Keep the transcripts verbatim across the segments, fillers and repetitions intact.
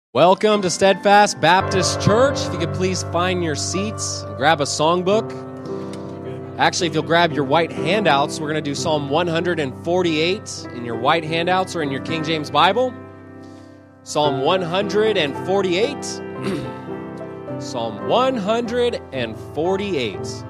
Welcome to Steadfast Baptist Church. If you could please find your seats and grab a songbook. Actually, if you'll grab your white handouts, we're going to do Psalm one forty-eight in your white handouts or in your King James Bible. Psalm one forty-eight. Psalm one forty-eight.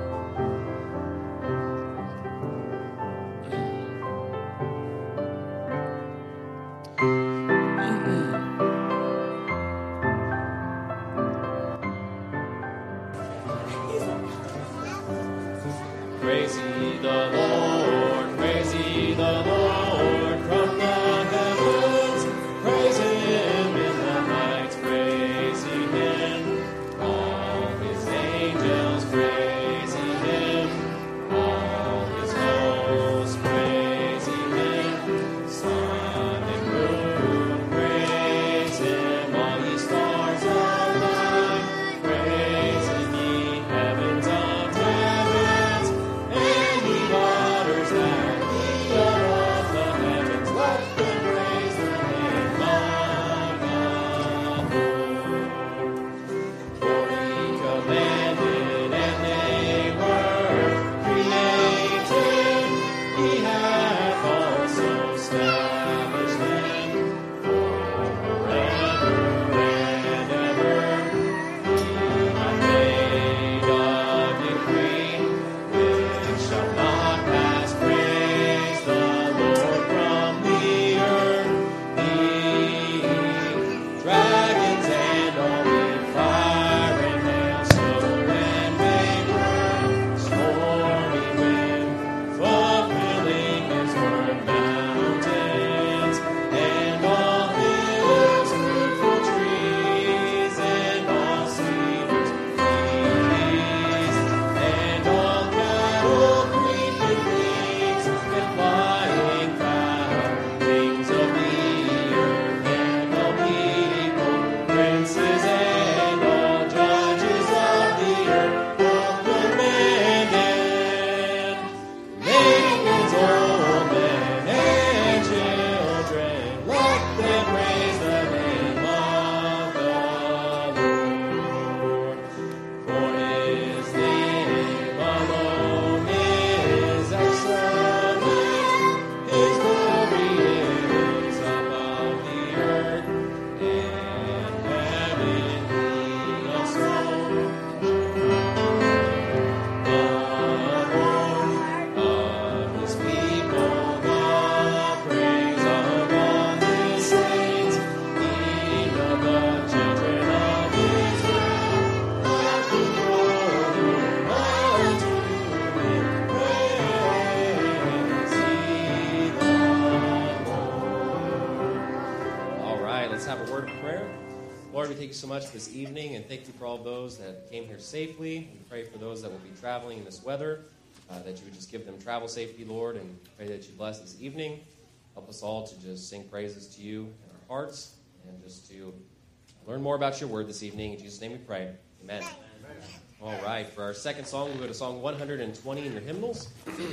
So much this evening, and thank you for all those that came here safely. We pray for those that will be traveling in this weather, uh, that you would just give them travel safety, Lord, and pray that you bless this evening. Help us all to just sing praises to you in our hearts, and just to learn more about your word this evening. In Jesus' name we pray. Amen. Amen. All right, for our second song, we'll go to Song one twenty in your hymnals.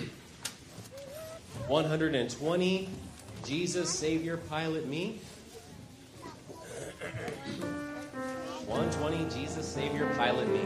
one twenty, Jesus, Savior, Pilot Me. one twenty, Jesus, Savior, Pilot Me.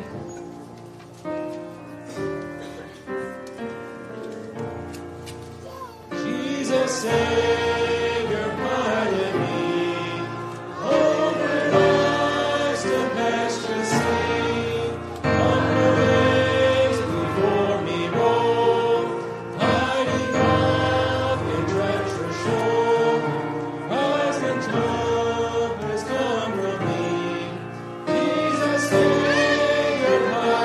Jesus, Savior, pilot me, over life's tempestuous sea. On the waves before me roll, hiding off in treacherous shore. Rise and tempest come from me. Jesus, Savior, pilot me.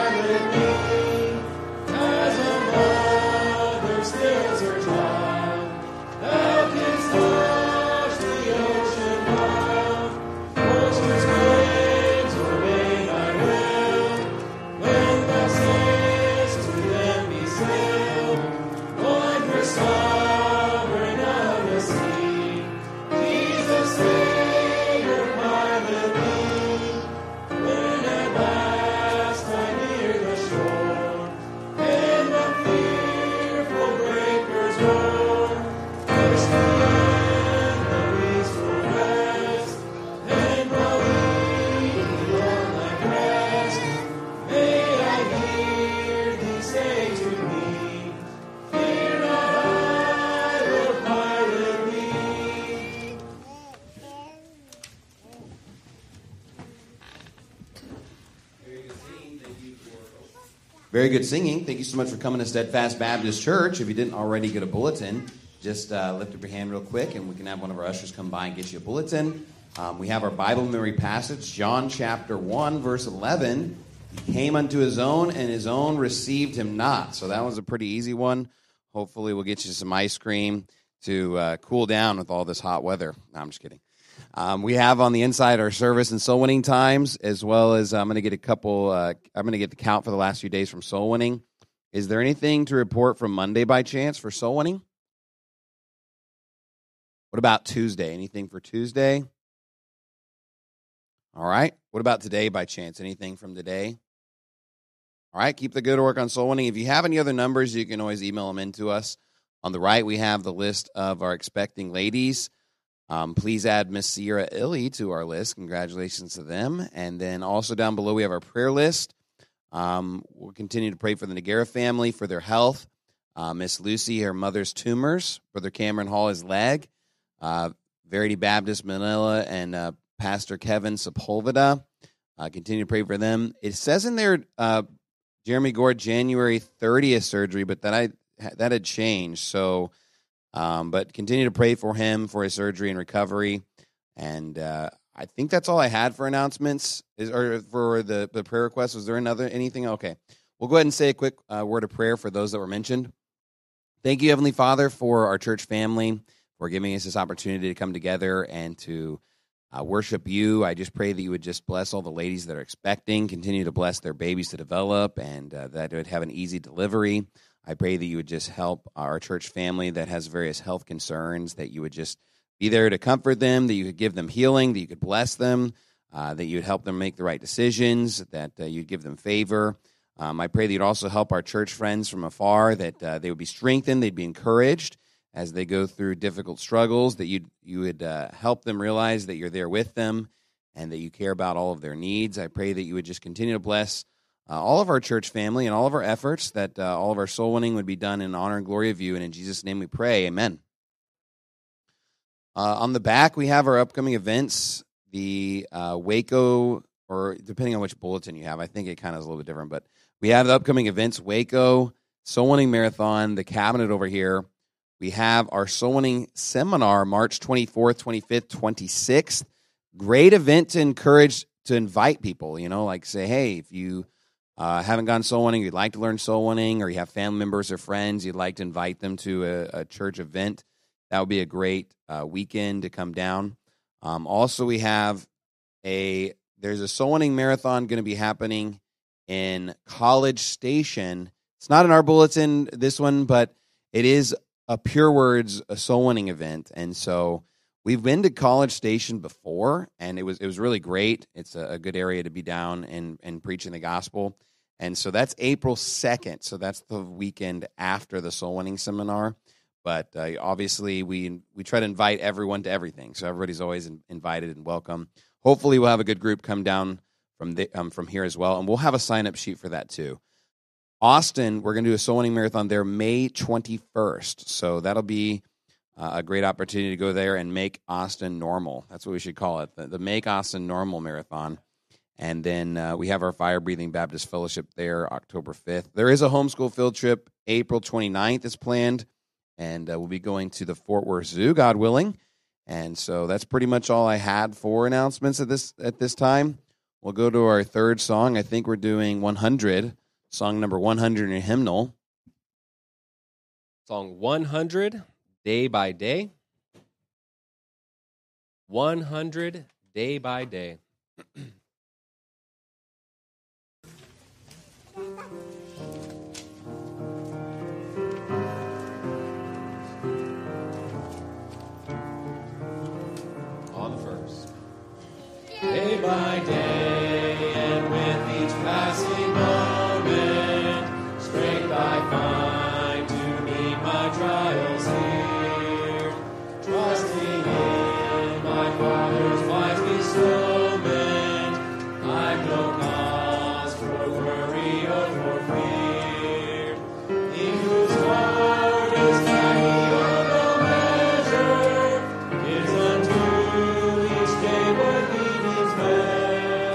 Very good singing. Thank you so much for coming to Steadfast Baptist Church. If you didn't already get a bulletin, just uh, lift up your hand real quick, and we can have one of our ushers come by and get you a bulletin. Um, we have our Bible memory passage, John chapter one, verse eleven. He came unto his own, and his own received him not. So that was a pretty easy one. Hopefully we'll get you some ice cream to uh, cool down with all this hot weather. No, I'm just kidding. Um, we have on the inside our service and soul winning times, as well as I'm going to get a couple, uh, I'm going to get the count for the last few days from soul winning. Is there anything to report from Monday by chance for soul winning? What about Tuesday? Anything for Tuesday? All right. What about today by chance? Anything from today? All right. Keep the good work on soul winning. If you have any other numbers, you can always email them in to us. On the right, we have the list of our expecting ladies. Um, please add Miss Sierra Illy to our list. Congratulations to them. And then also down below, we have our prayer list. Um, we'll continue to pray for the Nagara family, for their health. Uh, Miss Lucy, her mother's tumors. Brother Cameron Hall, his leg. Uh, Verity Baptist, Manila, and uh, Pastor Kevin Sepulveda. Uh, continue to pray for them. It says in there, uh, Jeremy Gore, January thirtieth surgery, but that, I, that had changed. So... Um, but continue to pray for him, for his surgery and recovery. And uh, I think that's all I had for announcements, is, or for the, the prayer request. Was there another anything? Okay. We'll go ahead and say a quick uh, word of prayer for those that were mentioned. Thank you, Heavenly Father, for our church family, for giving us this opportunity to come together and to uh, worship you. I just pray that you would just bless all the ladies that are expecting, continue to bless their babies to develop, and uh, that it would have an easy delivery. I pray that you would just help our church family that has various health concerns, that you would just be there to comfort them, that you could give them healing, that you could bless them, uh, that you would help them make the right decisions, that uh, you'd give them favor. Um, I pray that you'd also help our church friends from afar, that uh, they would be strengthened, they'd be encouraged as they go through difficult struggles, that you'd, you would uh, help them realize that you're there with them and that you care about all of their needs. I pray that you would just continue to bless Uh, all of our church family and all of our efforts, that uh, all of our soul winning would be done in honor and glory of you. And in Jesus' name we pray, amen. Uh, on the back, we have our upcoming events, the uh, Waco, or depending on which bulletin you have, I think it kind of is a little bit different, but we have the upcoming events, Waco, Soul Winning Marathon, the cabinet over here. We have our Soul Winning Seminar, March twenty-fourth, twenty-fifth, twenty-sixth. Great event to encourage, to invite people, you know, like say, hey, if you... Uh, haven't gone soul winning, you'd like to learn soul winning, or you have family members or friends, you'd like to invite them to a, a church event, that would be a great uh, weekend to come down. Um, also, we have a, there's a soul winning marathon going to be happening in College Station. It's not in our bulletin, this one, but it is a Pure Words a soul winning event. And so we've been to College Station before, and it was it was really great. It's a, a good area to be down and, and preaching the gospel. And so that's April second. So that's the weekend after the Soul Winning Seminar. But uh, obviously, we we try to invite everyone to everything. So everybody's always in, invited and welcome. Hopefully, we'll have a good group come down from the, um, from here as well. And we'll have a sign-up sheet for that too. Austin, we're going to do a Soul Winning Marathon there May twenty-first. So that'll be uh, a great opportunity to go there and make Austin normal. That's what we should call it, the, the Make Austin Normal Marathon. And then uh, we have our Fire Breathing Baptist Fellowship there October fifth. There is a homeschool field trip April twenty-ninth is planned, and uh, we'll be going to the Fort Worth Zoo, God willing. And so that's pretty much all I had for announcements at this at this time. We'll go to our third song. I think we're doing one hundred, song number one hundred in a hymnal. Song one hundred, Day by Day. one hundred, Day by Day. On the first. Day by day, and with each passing moment, strength I find to meet my trials here. Trusting in my Father's wise bestowment, I've no cause for worry or for fear. He whose heart is mighty of no measure gives unto each day what he needs best.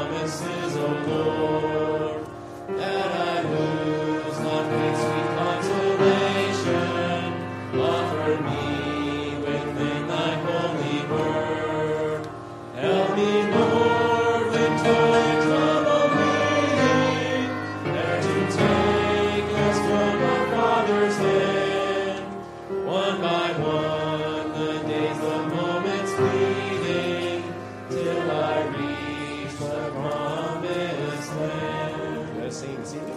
promises, O Lord, that I lose not great sweet consolation offered me within thy holy word. Help me, Lord, when time trouble me, there to take us from our Father's hand, one by one, the days, the moments fleeting, till I reach the promised land. Let's sing this evening.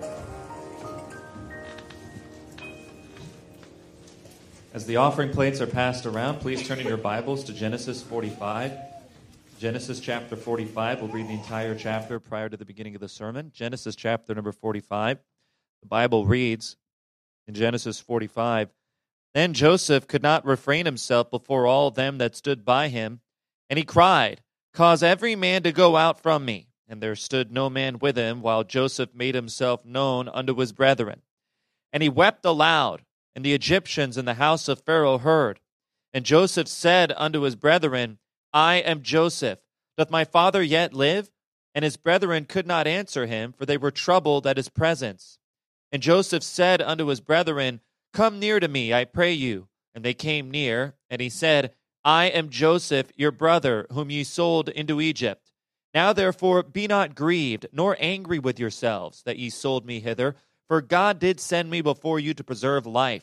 As the offering plates are passed around, please turn in your Bibles to Genesis forty-five. Genesis chapter forty-five. We'll read the entire chapter prior to the beginning of the sermon. Genesis chapter number forty-five. The Bible reads in Genesis forty-five, Then Joseph could not refrain himself before all them that stood by him, and he cried, Cause every man to go out from me. And there stood no man with him, while Joseph made himself known unto his brethren. And he wept aloud, and the Egyptians in the house of Pharaoh heard. And Joseph said unto his brethren, I am Joseph. Doth my father yet live? And his brethren could not answer him, for they were troubled at his presence. And Joseph said unto his brethren, Come near to me, I pray you. And they came near, and he said, I am Joseph, your brother, whom ye sold into Egypt. Now therefore be not grieved, nor angry with yourselves, that ye sold me hither, for God did send me before you to preserve life.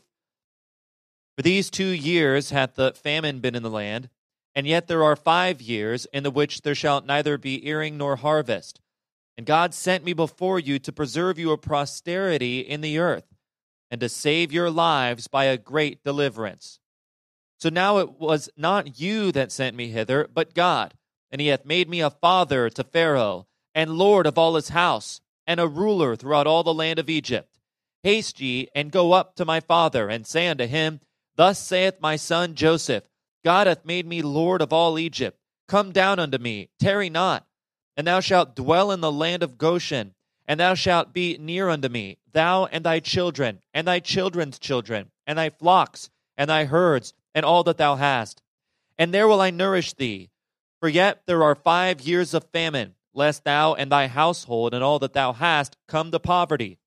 For these two years hath the famine been in the land, and yet there are five years in the which there shall neither be earing nor harvest. And God sent me before you to preserve you a posterity in the earth, and to save your lives by a great deliverance. So now it was not you that sent me hither, but God, and he hath made me a father to Pharaoh, and lord of all his house, and a ruler throughout all the land of Egypt. Haste ye, and go up to my father, and say unto him, Thus saith my son Joseph, God hath made me lord of all Egypt. Come down unto me, tarry not. And thou shalt dwell in the land of Goshen, and thou shalt be near unto me, thou and thy children, and thy children's children, and thy flocks, and thy herds, and all that thou hast. And there will I nourish thee. For yet there are five years of famine, lest thou and thy household and all that thou hast come to poverty.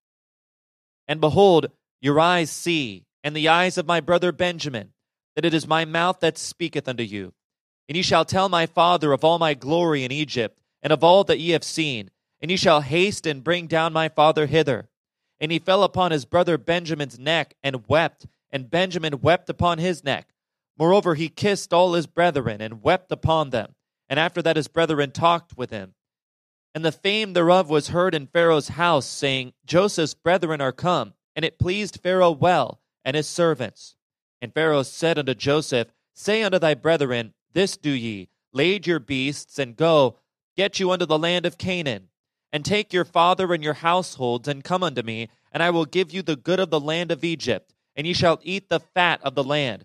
And behold, your eyes see, and the eyes of my brother Benjamin, that it is my mouth that speaketh unto you. And ye shall tell my father of all my glory in Egypt, and of all that ye have seen, and ye shall haste and bring down my father hither. And he fell upon his brother Benjamin's neck, and wept, and Benjamin wept upon his neck. Moreover, he kissed all his brethren, and wept upon them. And after that his brethren talked with him. And the fame thereof was heard in Pharaoh's house, saying, Joseph's brethren are come. And it pleased Pharaoh well, and his servants. And Pharaoh said unto Joseph, Say unto thy brethren, This do ye, lade your beasts, and go, get you unto the land of Canaan. And take your father and your households, and come unto me, and I will give you the good of the land of Egypt, and ye shall eat the fat of the land.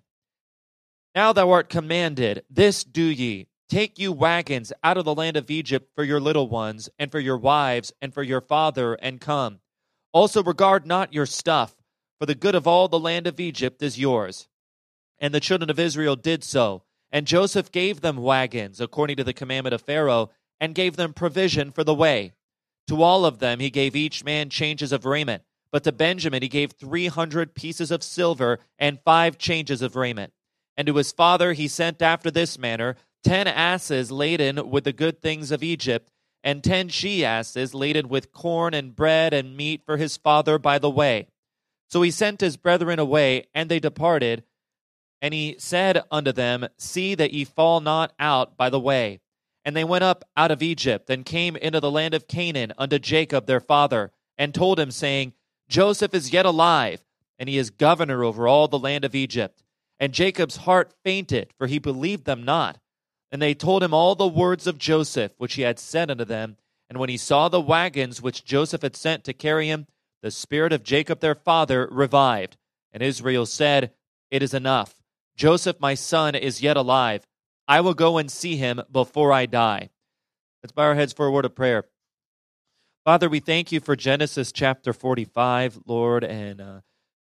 Now thou art commanded, this do ye, take you wagons out of the land of Egypt for your little ones, and for your wives, and for your father, and come. Also regard not your stuff, for the good of all the land of Egypt is yours. And the children of Israel did so. And Joseph gave them wagons, according to the commandment of Pharaoh, and gave them provision for the way. To all of them he gave each man changes of raiment, but to Benjamin he gave three hundred pieces of silver and five changes of raiment. And to his father he sent after this manner ten asses laden with the good things of Egypt, and ten she-asses laden with corn and bread and meat for his father by the way. So he sent his brethren away, and they departed. And he said unto them, See that ye fall not out by the way. And they went up out of Egypt, and came into the land of Canaan unto Jacob their father, and told him, saying, Joseph is yet alive, and he is governor over all the land of Egypt. And Jacob's heart fainted, for he believed them not. And they told him all the words of Joseph, which he had said unto them. And when he saw the wagons which Joseph had sent to carry him, the spirit of Jacob their father revived. And Israel said, It is enough. Joseph my son is yet alive. I will go and see him before I die. Let's bow our heads for a word of prayer. Father, we thank you for Genesis chapter forty-five, Lord, and uh,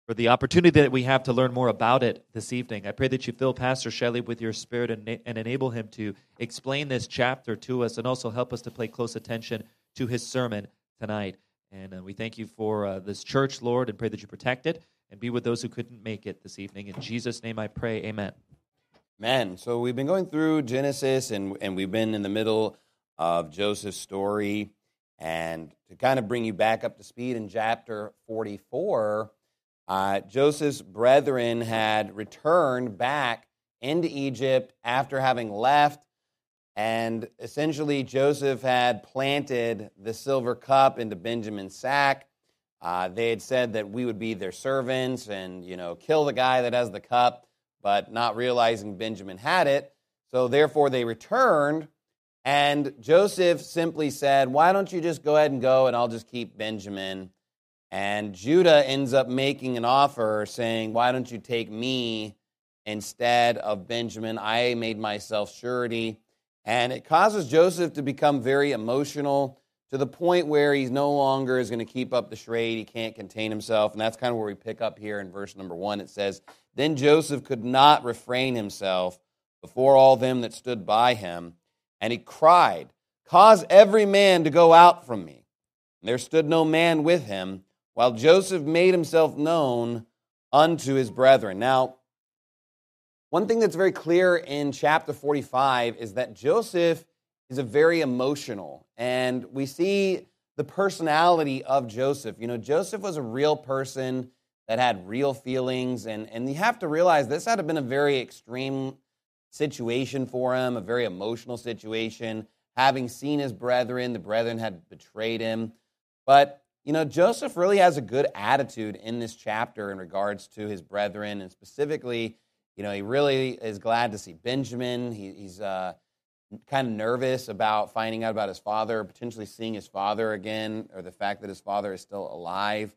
for the opportunity that we have to learn more about it this evening. I pray that you fill Pastor Shelley with your spirit and, and enable him to explain this chapter to us and also help us to pay close attention to his sermon tonight. And uh, we thank you for uh, this church, Lord, and pray that you protect it and be with those who couldn't make it this evening. In Jesus' name I pray, amen. Amen. So we've been going through Genesis, and, and we've been in the middle of Joseph's story. And to kind of bring you back up to speed in chapter forty-four, uh, Joseph's brethren had returned back into Egypt after having left. And essentially, Joseph had planted the silver cup into Benjamin's sack. Uh, they had said that we would be their servants and, you know, kill the guy that has the cup, but not realizing Benjamin had it. So therefore, they returned. And Joseph simply said, why don't you just go ahead and go, and I'll just keep Benjamin. And Judah ends up making an offer saying, why don't you take me instead of Benjamin? I made myself surety. And it causes Joseph to become very emotional to the point where he's no longer is going to keep up the charade. He can't contain himself. And that's kind of where we pick up here in verse number one. It says, then Joseph could not refrain himself before all them that stood by him. And he cried, cause every man to go out from me. And there stood no man with him, while Joseph made himself known unto his brethren. Now, one thing that's very clear in chapter forty-five is that Joseph is a very emotional, and we see the personality of Joseph. You know, Joseph was a real person that had real feelings, and, and you have to realize this had been a very extreme situation for him, a very emotional situation. Having seen his brethren, the brethren had betrayed him. But, you know, Joseph really has a good attitude in this chapter in regards to his brethren, and specifically, you know, he really is glad to see Benjamin. He, he's uh, kind of nervous about finding out about his father, potentially seeing his father again, or the fact that his father is still alive.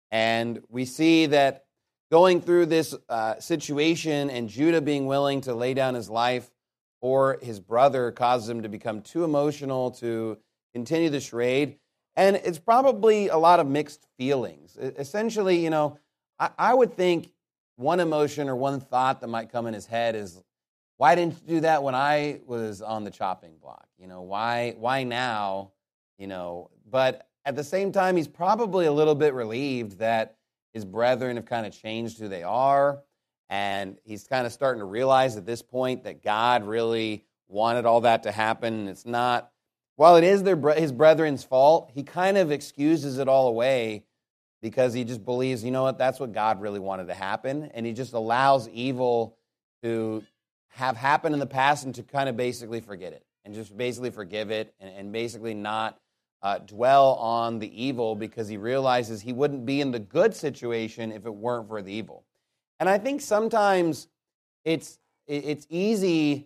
And we see that going through this uh, situation and Judah being willing to lay down his life for his brother causes him to become too emotional to continue the charade. And it's probably a lot of mixed feelings. Essentially, you know, I, I would think one emotion or one thought that might come in his head is, why didn't you do that when I was on the chopping block? You know, why, why now? You know, but at the same time, he's probably a little bit relieved that his brethren have kind of changed who they are, and he's kind of starting to realize at this point that God really wanted all that to happen, and it's not, while it is their his brethren's fault, he kind of excuses it all away because he just believes, you know what, that's what God really wanted to happen, and he just allows evil to have happened in the past and to kind of basically forget it, and just basically forgive it, and, and basically not Uh, dwell on the evil because he realizes he wouldn't be in the good situation if it weren't for the evil. And I think sometimes it's it's easy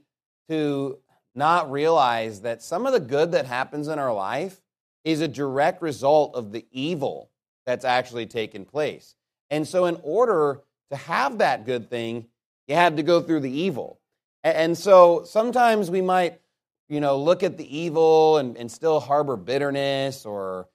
to not realize that some of the good that happens in our life is a direct result of the evil that's actually taken place. And so in order to have that good thing, you had to go through the evil. And so sometimes we might, you know, look at the evil and, and still harbor bitterness or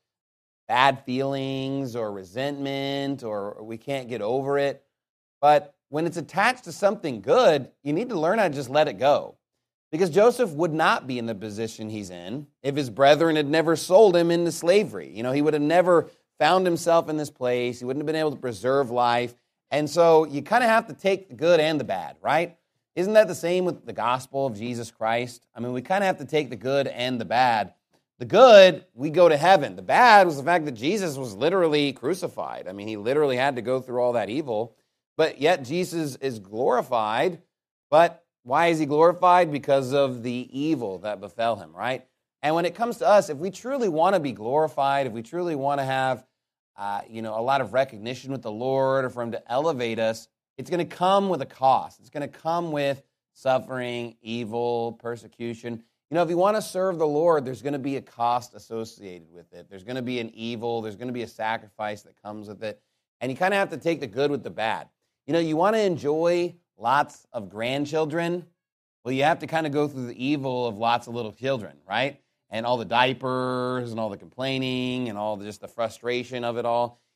bad feelings or resentment, or we can't get over it. But when it's attached to something good, you need to learn how to just let it go. Because Joseph would not be in the position he's in if his brethren had never sold him into slavery. You know, he would have never found himself in this place. He wouldn't have been able to preserve life. And so you kind of have to take the good and the bad, right? Isn't that the same with the gospel of Jesus Christ? I mean, we kind of have to take the good and the bad. The good, we go to heaven. The bad was the fact that Jesus was literally crucified. I mean, he literally had to go through all that evil. But yet Jesus is glorified. But why is he glorified? Because of the evil that befell him, right? And when it comes to us, if we truly want to be glorified, if we truly want to have, uh, you know, a lot of recognition with the Lord, or for him to elevate us, it's going to come with a cost. It's going to come with suffering, evil, persecution. You know, if you want to serve the Lord, there's going to be a cost associated with it. There's going to be an evil. There's going to be a sacrifice that comes with it. And you kind of have to take the good with the bad. You know, you want to enjoy lots of grandchildren. Well, you have to kind of go through the evil of lots of little children, right? And all the diapers and all the complaining and all the, just the frustration of it all.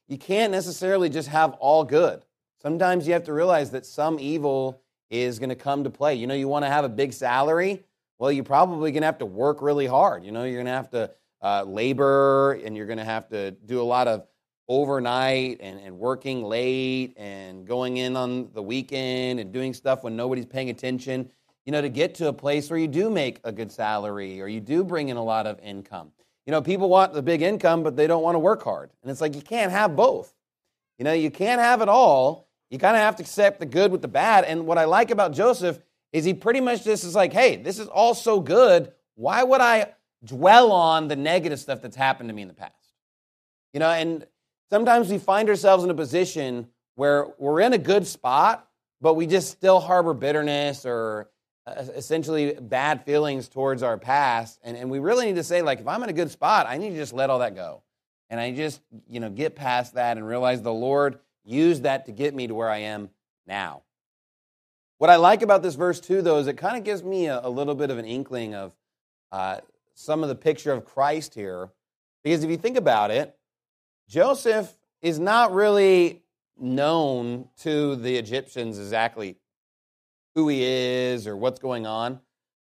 you can't necessarily just have all good. Sometimes you have to realize that some evil is going to come to play. You know, you want to have a big salary? Well, you're probably going to have to work really hard. You know, you're going to have to uh, labor, and you're going to have to do a lot of overnight and, and working late and going in on the weekend and doing stuff when nobody's paying attention, you know, to get to a place where you do make a good salary or you do bring in a lot of income. You know, people want the big income, but they don't want to work hard. And it's like you can't have both. You know, you can't have it all. You kind of have to accept the good with the bad. And what I like about Joseph is he pretty much just is like, hey, this is all so good. Why would I dwell on the negative stuff that's happened to me in the past? You know, and sometimes we find ourselves in a position where we're in a good spot, but we just still harbor bitterness or uh, essentially bad feelings towards our past. And, and we really need to say, like, if I'm in a good spot, I need to just let all that go. And I just, you know, get past that and realize the Lord used that to get me to where I am now. What I like about this verse, too, though, is it kind of gives me a, a little bit of an inkling of uh, some of the picture of Christ here. Because if you think about it, Joseph is not really known to the Egyptians exactly who he is or what's going on.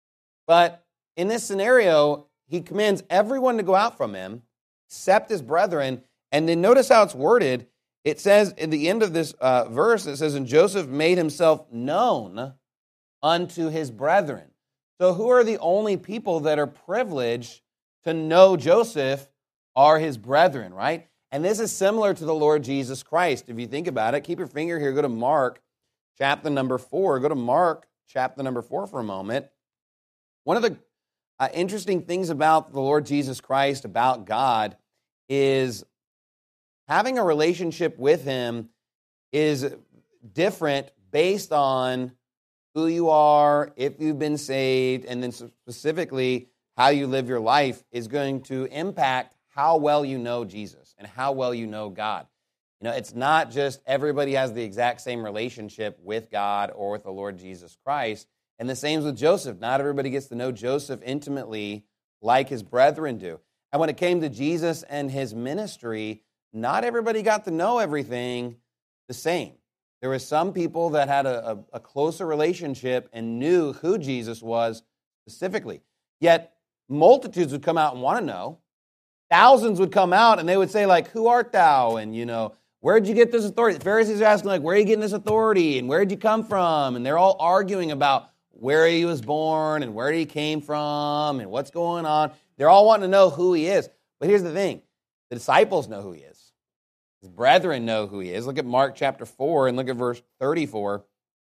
But in this scenario, he commands everyone to go out from him, except his brethren. And then notice how it's worded. It says in the end of this uh, verse, it says, and Joseph made himself known unto his brethren. So who are the only people that are privileged to know Joseph are his brethren, right? And this is similar to the Lord Jesus Christ. If you think about it, keep your finger here, go to Mark chapter number four. Go to Mark chapter number four for a moment. One of the uh, interesting things about the Lord Jesus Christ, about God, is having a relationship with him is different based on who you are, if you've been saved, and then specifically how you live your life is going to impact how well you know Jesus and how well you know God. You know, it's not just everybody has the exact same relationship with God or with the Lord Jesus Christ. And the same with Joseph. Not everybody gets to know Joseph intimately like his brethren do. And when it came to Jesus and his ministry, not everybody got to know everything the same. There were some people that had a, a, a closer relationship and knew who Jesus was specifically. Yet multitudes would come out and want to know. Thousands would come out and they would say, like, who art thou? And, you know, where'd you get this authority? The Pharisees are asking, like, where are you getting this authority? And where'd you come from? And they're all arguing about where he was born and where he came from and what's going on. They're all wanting to know who he is. But here's the thing. The disciples know who he is. His brethren know who he is. Look at Mark chapter four and look at verse thirty-four.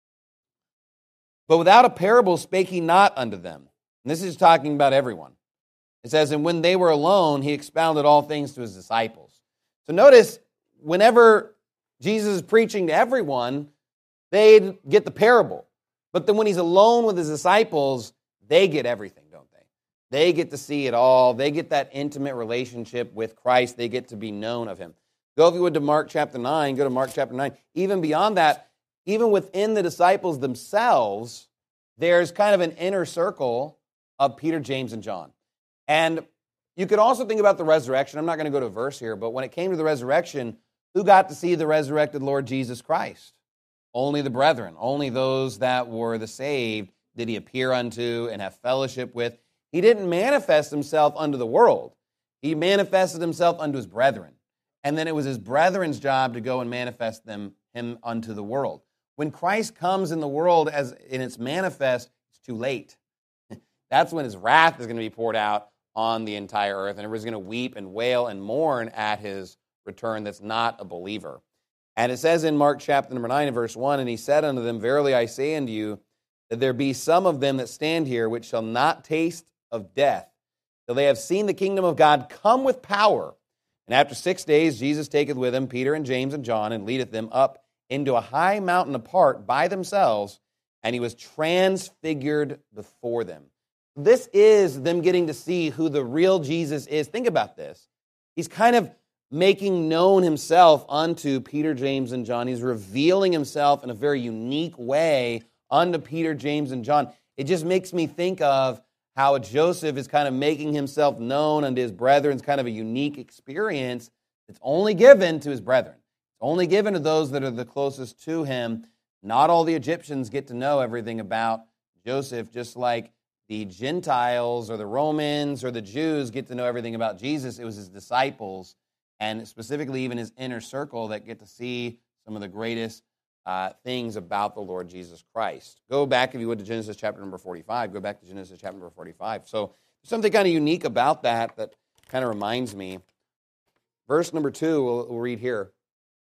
But without a parable spake he not unto them. And this is talking about everyone. It says, and when they were alone, he expounded all things to his disciples. So notice, whenever Jesus is preaching to everyone, they get the parable. But then when he's alone with his disciples, they get everything, don't they? They get to see it all. They get that intimate relationship with Christ. They get to be known of him. Go, if you would, to Mark chapter nine. Go to Mark chapter nine. Even beyond that, even within the disciples themselves, there's kind of an inner circle of Peter, James, and John. And you could also think about the resurrection. I'm not going to go to a verse here, but when it came to the resurrection, who got to see the resurrected Lord Jesus Christ? Only the brethren, only those that were the saved did he appear unto and have fellowship with. He didn't manifest himself unto the world. He manifested himself unto his brethren. And then it was his brethren's job to go and manifest them him unto the world. When Christ comes in the world as in its manifest, it's too late. That's when his wrath is going to be poured out on the entire earth, and everybody's going to weep and wail and mourn at his return that's not a believer. And it says in Mark chapter number nine and verse one, and he said unto them, verily I say unto you, that there be some of them that stand here which shall not taste of death, till they have seen the kingdom of God come with power. And after six days Jesus taketh with him Peter and James and John, and leadeth them up into a high mountain apart by themselves, and he was transfigured before them. This is them getting to see who the real Jesus is. Think about this. He's kind of making known himself unto Peter, James, and John. He's revealing himself in a very unique way unto Peter, James, and John. It just makes me think of how Joseph is kind of making himself known unto his brethren. It's kind of a unique experience It's only given to his brethren. It's only given to those that are the closest to him. Not all the Egyptians get to know everything about Joseph, just like the Gentiles or the Romans or the Jews get to know everything about Jesus. It was his disciples, and specifically even his inner circle, that get to see some of the greatest uh, things about the Lord Jesus Christ. Go back, if you would, to Genesis chapter number forty-five. Go back to Genesis chapter number forty-five. So there's something kind of unique about that that kind of reminds me. Verse number two, we'll, we'll read here.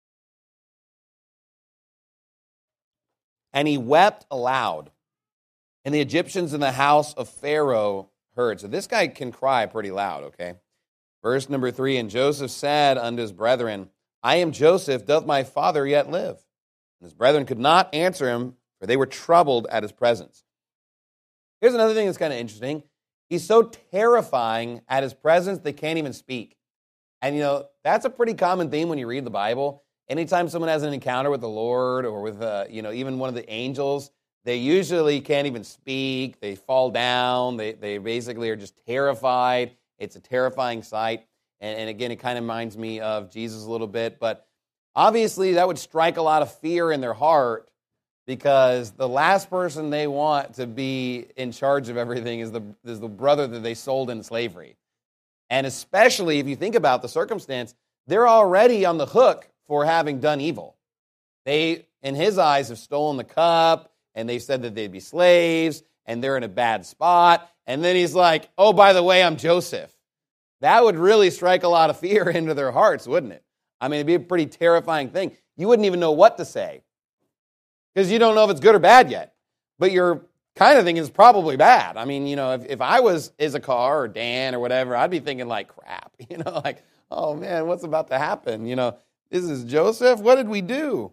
And he wept aloud, and the Egyptians in the house of Pharaoh heard. So this guy can cry pretty loud, okay? Verse number three, and Joseph said unto his brethren, I am Joseph, doth my father yet live? And his brethren could not answer him, for they were troubled at his presence. Here's another thing that's kind of interesting. He's so terrifying at his presence, they can't even speak. And, you know, that's a pretty common theme when you read the Bible. Anytime someone has an encounter with the Lord or with, uh, you know, even one of the angels, they usually can't even speak. They fall down. They, they basically are just terrified. It's a terrifying sight. And, and again, it kind of reminds me of Jesus a little bit. But obviously, that would strike a lot of fear in their heart, because the last person they want to be in charge of everything is the, is the brother that they sold into slavery. And especially if you think about the circumstance, they're already on the hook for having done evil. They, in his eyes, have stolen the cup, and they said that they'd be slaves, and they're in a bad spot. And then he's like, oh, by the way, I'm Joseph. That would really strike a lot of fear into their hearts, wouldn't it? I mean, it'd be a pretty terrifying thing. You wouldn't even know what to say, because you don't know if it's good or bad yet. But you're kind of thinking it's probably bad. I mean, you know, if, if I was Issachar or Dan or whatever, I'd be thinking like, crap, you know, like, oh man, what's about to happen? You know, this is Joseph. What did we do?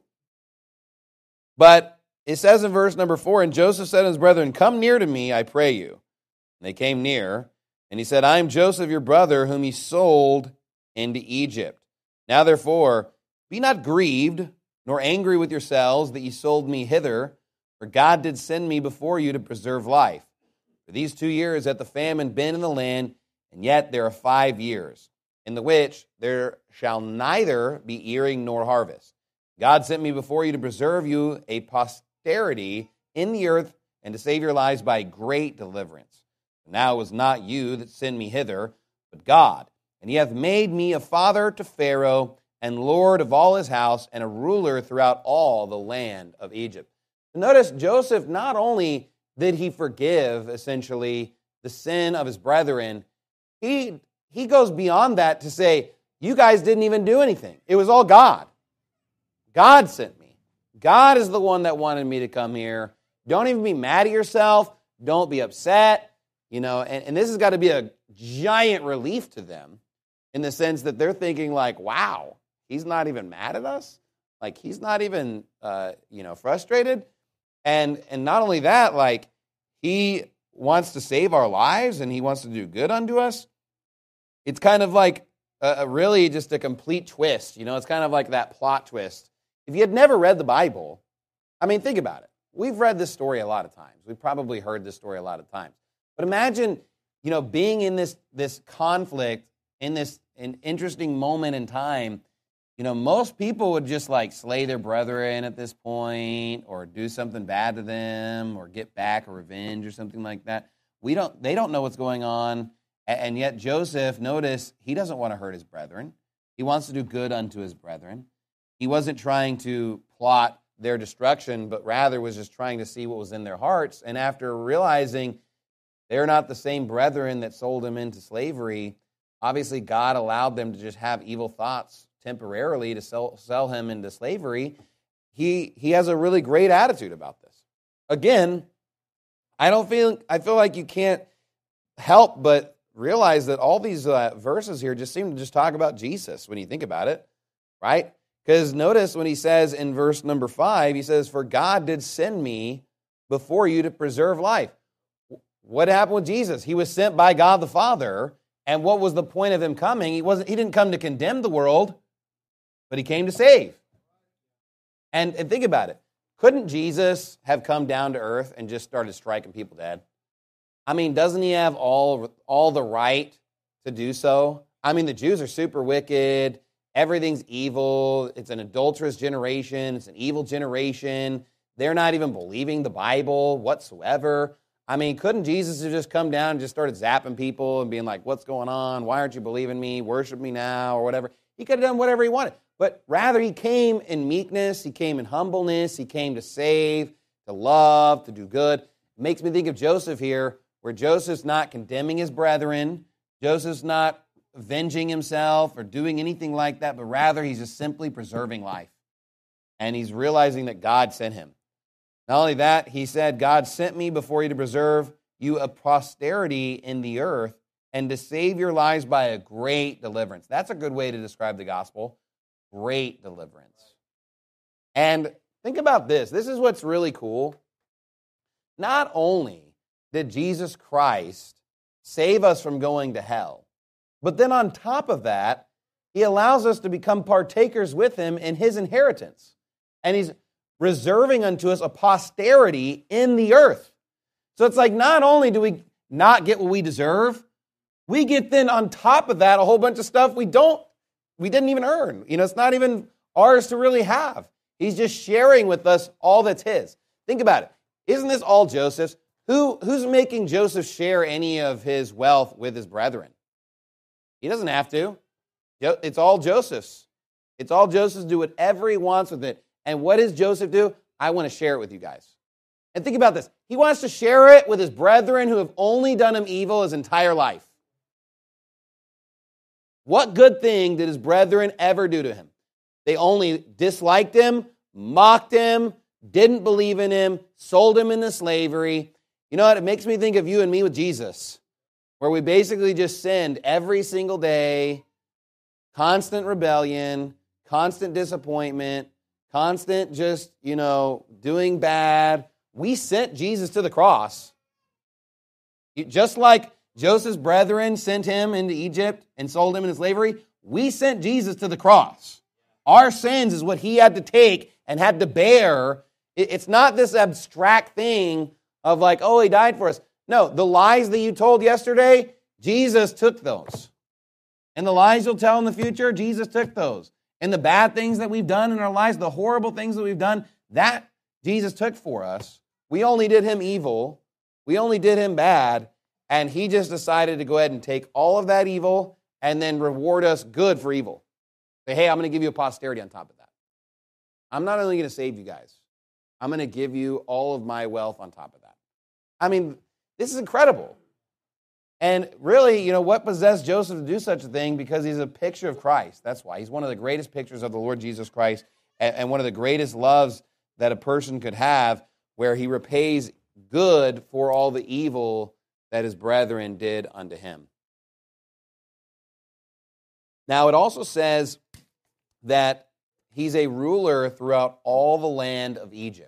But it says in verse number four, and Joseph said to his brethren, come near to me, I pray you. And they came near, and he said, I am Joseph, your brother, whom he sold into Egypt. Now therefore, be not grieved, nor angry with yourselves that ye sold me hither, for God did send me before you to preserve life. For these two years hath the famine been in the land, and yet there are five years, in the which there shall neither be earing nor harvest. God sent me before you to preserve you a posterity in the earth, and to save your lives by great deliverance. Now it was not you that sent me hither, but God. And he hath made me a father to Pharaoh, and lord of all his house, and a ruler throughout all the land of Egypt. Notice Joseph, not only did he forgive, essentially, the sin of his brethren, he, he goes beyond that to say, you guys didn't even do anything. It was all God. God sent me. God is the one that wanted me to come here. Don't even be mad at yourself. Don't be upset. You know, and, and this has got to be a giant relief to them, in the sense that they're thinking like, wow, he's not even mad at us? Like, he's not even, uh, you know, frustrated? And and not only that, like, he wants to save our lives, and he wants to do good unto us. It's kind of like a, a really just a complete twist. You know, it's kind of like that plot twist. If you had never read the Bible, I mean, think about it. We've read this story a lot of times. We've probably heard this story a lot of times. But imagine, you know, being in this, this conflict, in this an interesting moment in time. You know, most people would just like slay their brethren at this point, or do something bad to them, or get back, or revenge, or something like that. We don't. They don't know what's going on, and yet Joseph, notice, he doesn't want to hurt his brethren. He wants to do good unto his brethren. He wasn't trying to plot their destruction, but rather was just trying to see what was in their hearts. And after realizing they're not the same brethren that sold him into slavery, obviously God allowed them to just have evil thoughts temporarily to sell, sell him into slavery. He he has a really great attitude about this. Again, I don't feel I feel like you can't help but realize that all these uh, verses here just seem to just talk about Jesus when you think about it, right? Because notice when he says in verse number five, he says, "For God did send me before you to preserve life." What happened with Jesus? He was sent by God the Father, and what was the point of him coming? He wasn't. He didn't come to condemn the world, but he came to save. And, and think about it. Couldn't Jesus have come down to earth and just started striking people dead? I mean, doesn't he have all, all the right to do so? I mean, the Jews are super wicked. everything's evil. It's an adulterous generation. It's an evil generation. They're not even believing the Bible whatsoever. I mean, couldn't Jesus have just come down and just started zapping people and being like, what's going on? Why aren't you believing me? Worship me now or whatever. He could have done whatever he wanted. But rather, he came in meekness. He came in humbleness. He came to save, to love, to do good. It makes me think of Joseph here, where Joseph's not condemning his brethren. Joseph's not avenging himself or doing anything like that, but rather he's just simply preserving life. And he's realizing that God sent him. Not only that, he said, God sent me before you to preserve you a posterity in the earth and to save your lives by a great deliverance. That's a good way to describe the gospel. Great deliverance. And think about this. This is what's really cool. Not only did Jesus Christ save us from going to hell, but then on top of that, he allows us to become partakers with him in his inheritance. And he's reserving unto us a posterity in the earth. So it's like not only do we not get what we deserve, we get then on top of that a whole bunch of stuff we don't, we didn't even earn. You know, it's not even ours to really have. He's just sharing with us all that's his. Think about it. Isn't this all Joseph's? Who, who's making Joseph share any of his wealth with his brethren? He doesn't have to. It's all Joseph's. It's all Joseph's. Do whatever he wants with it. And what does Joseph do? I want to share it with you guys. And think about this. He wants to share it with his brethren who have only done him evil his entire life. What good thing did his brethren ever do to him? They only disliked him, mocked him, didn't believe in him, sold him into slavery. You know what? It makes me think of you and me with Jesus, where we basically just sinned every single day, constant rebellion, constant disappointment, constant just, you know, doing bad. We sent Jesus to the cross. Just like Joseph's brethren sent him into Egypt and sold him into slavery, we sent Jesus to the cross. Our sins is what he had to take and had to bear. It's not this abstract thing of like, oh, he died for us. No, the lies that you told yesterday, Jesus took those. And the lies you'll tell in the future, Jesus took those. And the bad things that we've done in our lives, the horrible things that we've done, that Jesus took for us. We only did him evil. We only did him bad. And he just decided to go ahead and take all of that evil and then reward us good for evil. Say, hey, I'm going to give you a posterity on top of that. I'm not only going to save you guys, I'm going to give you all of my wealth on top of that. I mean, this is incredible. And really, you know, what possessed Joseph to do such a thing? Because he's a picture of Christ. That's why. He's one of the greatest pictures of the Lord Jesus Christ and one of the greatest loves that a person could have, where he repays good for all the evil that his brethren did unto him. Now, it also says that he's a ruler throughout all the land of Egypt.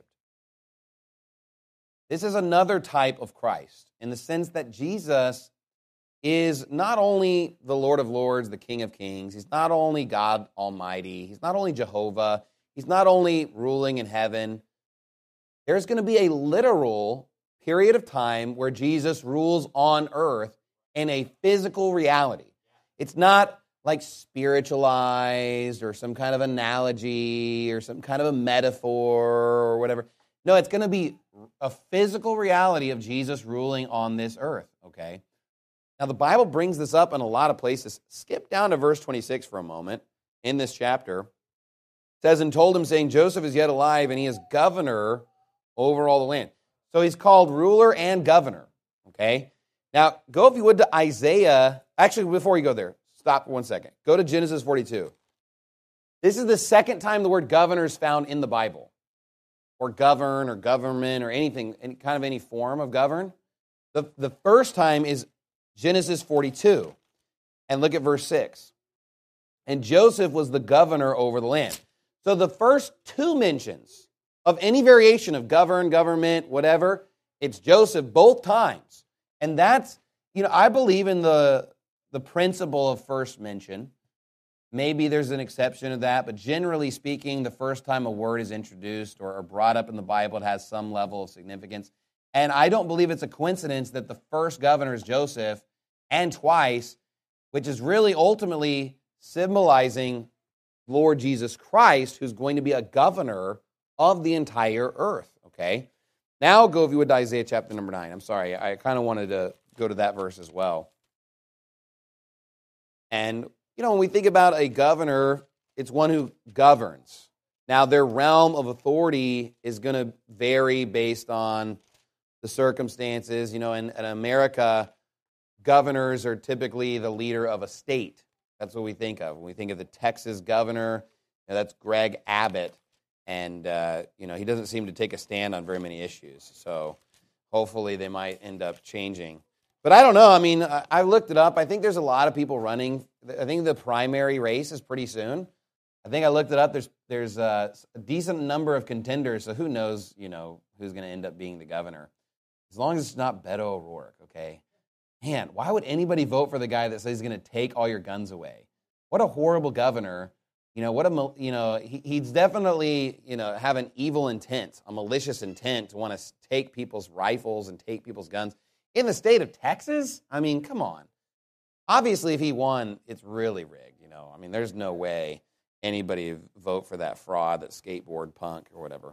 This is another type of Christ, in the sense that Jesus is not only the Lord of Lords, the King of Kings. He's not only God Almighty. He's not only Jehovah. He's not only ruling in heaven. There's going to be a literal period of time where Jesus rules on earth in a physical reality. It's not like spiritualized or some kind of analogy or some kind of a metaphor or whatever. No, it's going to be a physical reality of Jesus ruling on this earth, okay? Now, the Bible brings this up in a lot of places. Skip down to verse twenty-six for a moment in this chapter. It says, and told him, saying, Joseph is yet alive, and he is governor over all the land. So he's called ruler and governor, okay? Now, go, if you would, to Isaiah. Actually, before you go there, stop for one second. Go to Genesis forty-two. This is the second time the word governor is found in the Bible, or govern, or government, or anything, any kind of any form of govern. The, the first time is Genesis forty-two. And look at verse six. And Joseph was the governor over the land. So the first two mentions of any variation of govern, government, whatever, it's Joseph both times. And that's, you know, I believe in the, the principle of first mention. Maybe there's an exception to that, but generally speaking, the first time a word is introduced or, or brought up in the Bible, it has some level of significance. And I don't believe it's a coincidence that the first governor is Joseph, and twice, which is really ultimately symbolizing Lord Jesus Christ, who's going to be a governor of the entire earth, okay? Now go, if you would, to Isaiah chapter number nine. I'm sorry, I kind of wanted to go to that verse as well. And, you know, when we think about a governor, it's one who governs. Now, their realm of authority is going to vary based on the circumstances. You know, in, in America, governors are typically the leader of a state. That's what we think of. When we think of the Texas governor, you know, that's Greg Abbott. And, uh, you know, he doesn't seem to take a stand on very many issues. So hopefully they might end up changing. But I don't know. I mean, I, I looked it up. I think there's a lot of people running. I think the primary race is pretty soon. I think I looked it up. There's there's a, a decent number of contenders. So who knows, you know, who's going to end up being the governor. As long as it's not Beto O'Rourke, okay? Man, why would anybody vote for the guy that says he's going to take all your guns away? What a horrible governor. You know, what a, you know, he, he's definitely, you know, have an evil intent, a malicious intent to want to take people's rifles and take people's guns. In the state of Texas? I mean, come on. Obviously, if he won, it's really rigged, you know. I mean, there's no way anybody would vote for that fraud, that skateboard punk or whatever.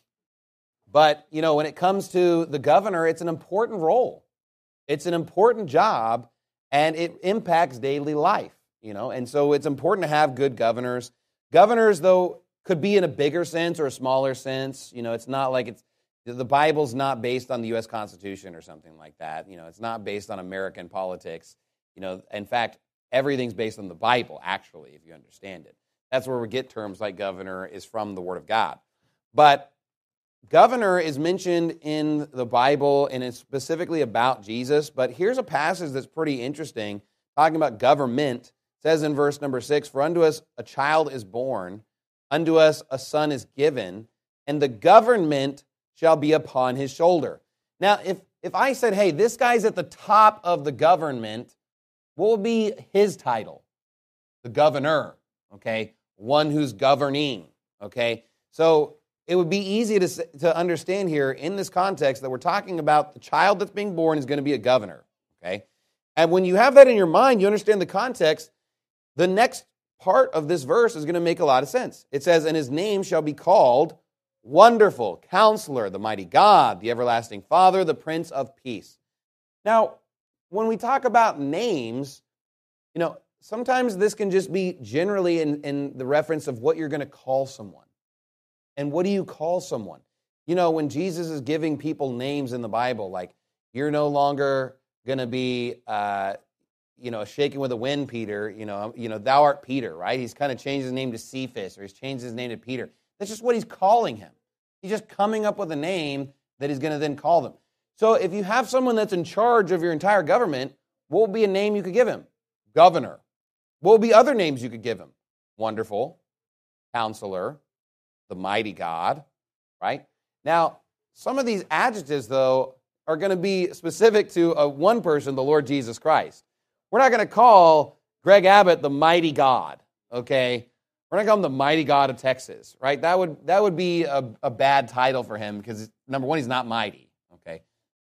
But, you know, when it comes to the governor, it's an important role. It's an important job, and it impacts daily life, you know. And so it's important to have good governors. Governors, though, could be in a bigger sense or a smaller sense. You know, it's not like it's, the Bible's not based on the U S Constitution or something like that. You know, it's not based on American politics. You know, in fact, everything's based on the Bible, actually, if you understand it. That's where we get terms like governor is from the Word of God. But governor is mentioned in the Bible, and it's specifically about Jesus. But here's a passage that's pretty interesting, talking about government. It says in verse number six, "For unto us a child is born, unto us a son is given, and the government shall be upon his shoulder." Now, if, if I said, hey, this guy's at the top of the government, what would be his title? The governor, okay? One who's governing, okay? So it would be easy to, to understand here in this context that we're talking about the child that's being born is going to be a governor, okay? And when you have that in your mind, you understand the context, the next part of this verse is going to make a lot of sense. It says, "And his name shall be called Wonderful, Counselor, the Mighty God, the Everlasting Father, the Prince of Peace." Now, when we talk about names, you know, sometimes this can just be generally in, in the reference of what you're going to call someone. And what do you call someone? You know, when Jesus is giving people names in the Bible, like, you're no longer going to be, uh, you know, shaken with a wind, Peter. You know, you know, thou art Peter, right? He's kind of changed his name to Cephas, or he's changed his name to Peter. That's just what he's calling him. He's just coming up with a name that he's going to then call them. So if you have someone that's in charge of your entire government, what would be a name you could give him? Governor. What would be other names you could give him? Wonderful, Counselor, the Mighty God, right? Now, some of these adjectives, though, are going to be specific to a one person, the Lord Jesus Christ. We're not going to call Greg Abbott the Mighty God, okay? We're not calling him the Mighty God of Texas, right? That would that would be a, a bad title for him because, number one, he's not mighty, okay?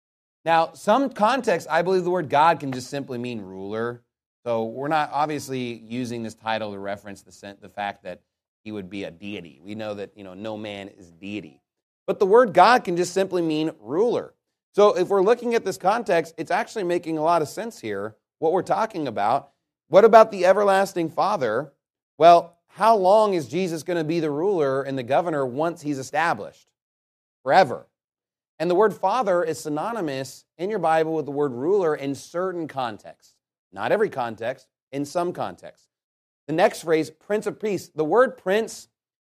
Now, some context, I believe the word God can just simply mean ruler. So we're not obviously using this title to reference the, the fact that he would be a deity. We know that, you know, no man is deity. But the word God can just simply mean ruler. So if we're looking at this context, it's actually making a lot of sense here, what we're talking about. What about the everlasting Father? Well, how long is Jesus going to be the ruler and the governor once he's established? Forever. And the word Father is synonymous in your Bible with the word ruler in certain contexts. Not every context, in some contexts. The next phrase, Prince of Peace. The word prince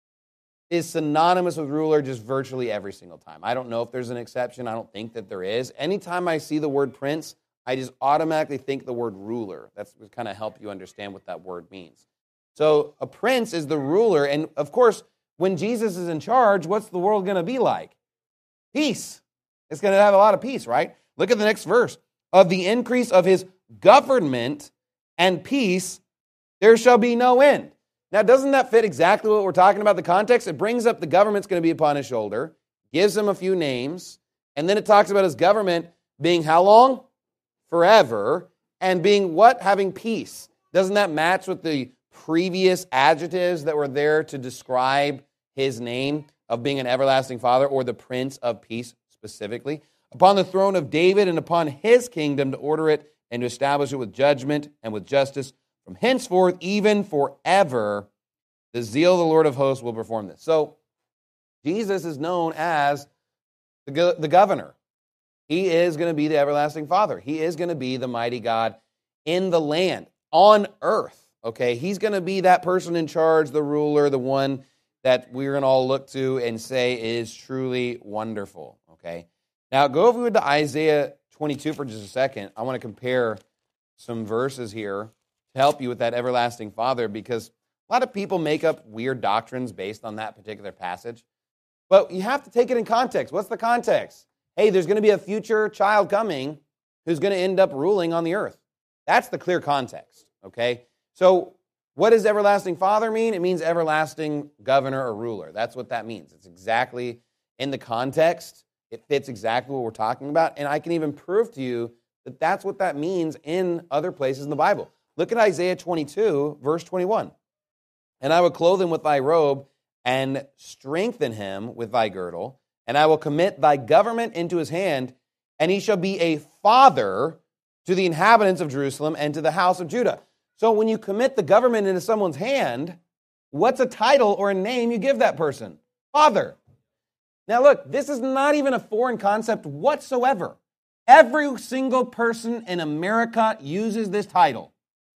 is synonymous with ruler just virtually every single time. I don't know if there's an exception. I don't think that there is. Anytime I see the word prince, I just automatically think the word ruler. That's to kind of help you understand what that word means. So a prince is the ruler. And of course, when Jesus is in charge, what's the world going to be like? Peace. It's going to have a lot of peace, right? Look at the next verse. Of the increase of his government and peace, there shall be no end. Now, doesn't that fit exactly what we're talking about, the context? It brings up the government's going to be upon his shoulder, gives him a few names, and then it talks about his government being how long? Forever, and being what? Having peace. Doesn't that match with the previous adjectives that were there to describe his name of being an everlasting Father, or the Prince of Peace specifically, upon the throne of David and upon his kingdom, to order it and to establish it with judgment and with justice from henceforth, even forever. The zeal of the Lord of hosts will perform this. So Jesus is known as the, go- the governor. He is going to be the everlasting Father. He is going to be the mighty God in the land, on earth. Okay, he's going to be that person in charge, the ruler, the one that we're going to all look to and say is truly wonderful. Okay, now go over to Isaiah twenty-two for just a second. I want to compare some verses here to help you with that everlasting Father, because a lot of people make up weird doctrines based on that particular passage. But you have to take it in context. What's the context? Hey, there's going to be a future child coming who's going to end up ruling on the earth. That's the clear context, okay? So what does everlasting Father mean? It means everlasting governor or ruler. That's what that means. It's exactly in the context. It fits exactly what we're talking about. And I can even prove to you that that's what that means in other places in the Bible. Look at Isaiah twenty-two, verse twenty-one. And I will clothe him with thy robe and strengthen him with thy girdle, and I will commit thy government into his hand, and he shall be a father to the inhabitants of Jerusalem and to the house of Judah. So when you commit the government into someone's hand, what's a title or a name you give that person? Father. Now look, this is not even a foreign concept whatsoever. Every single person in America uses this title.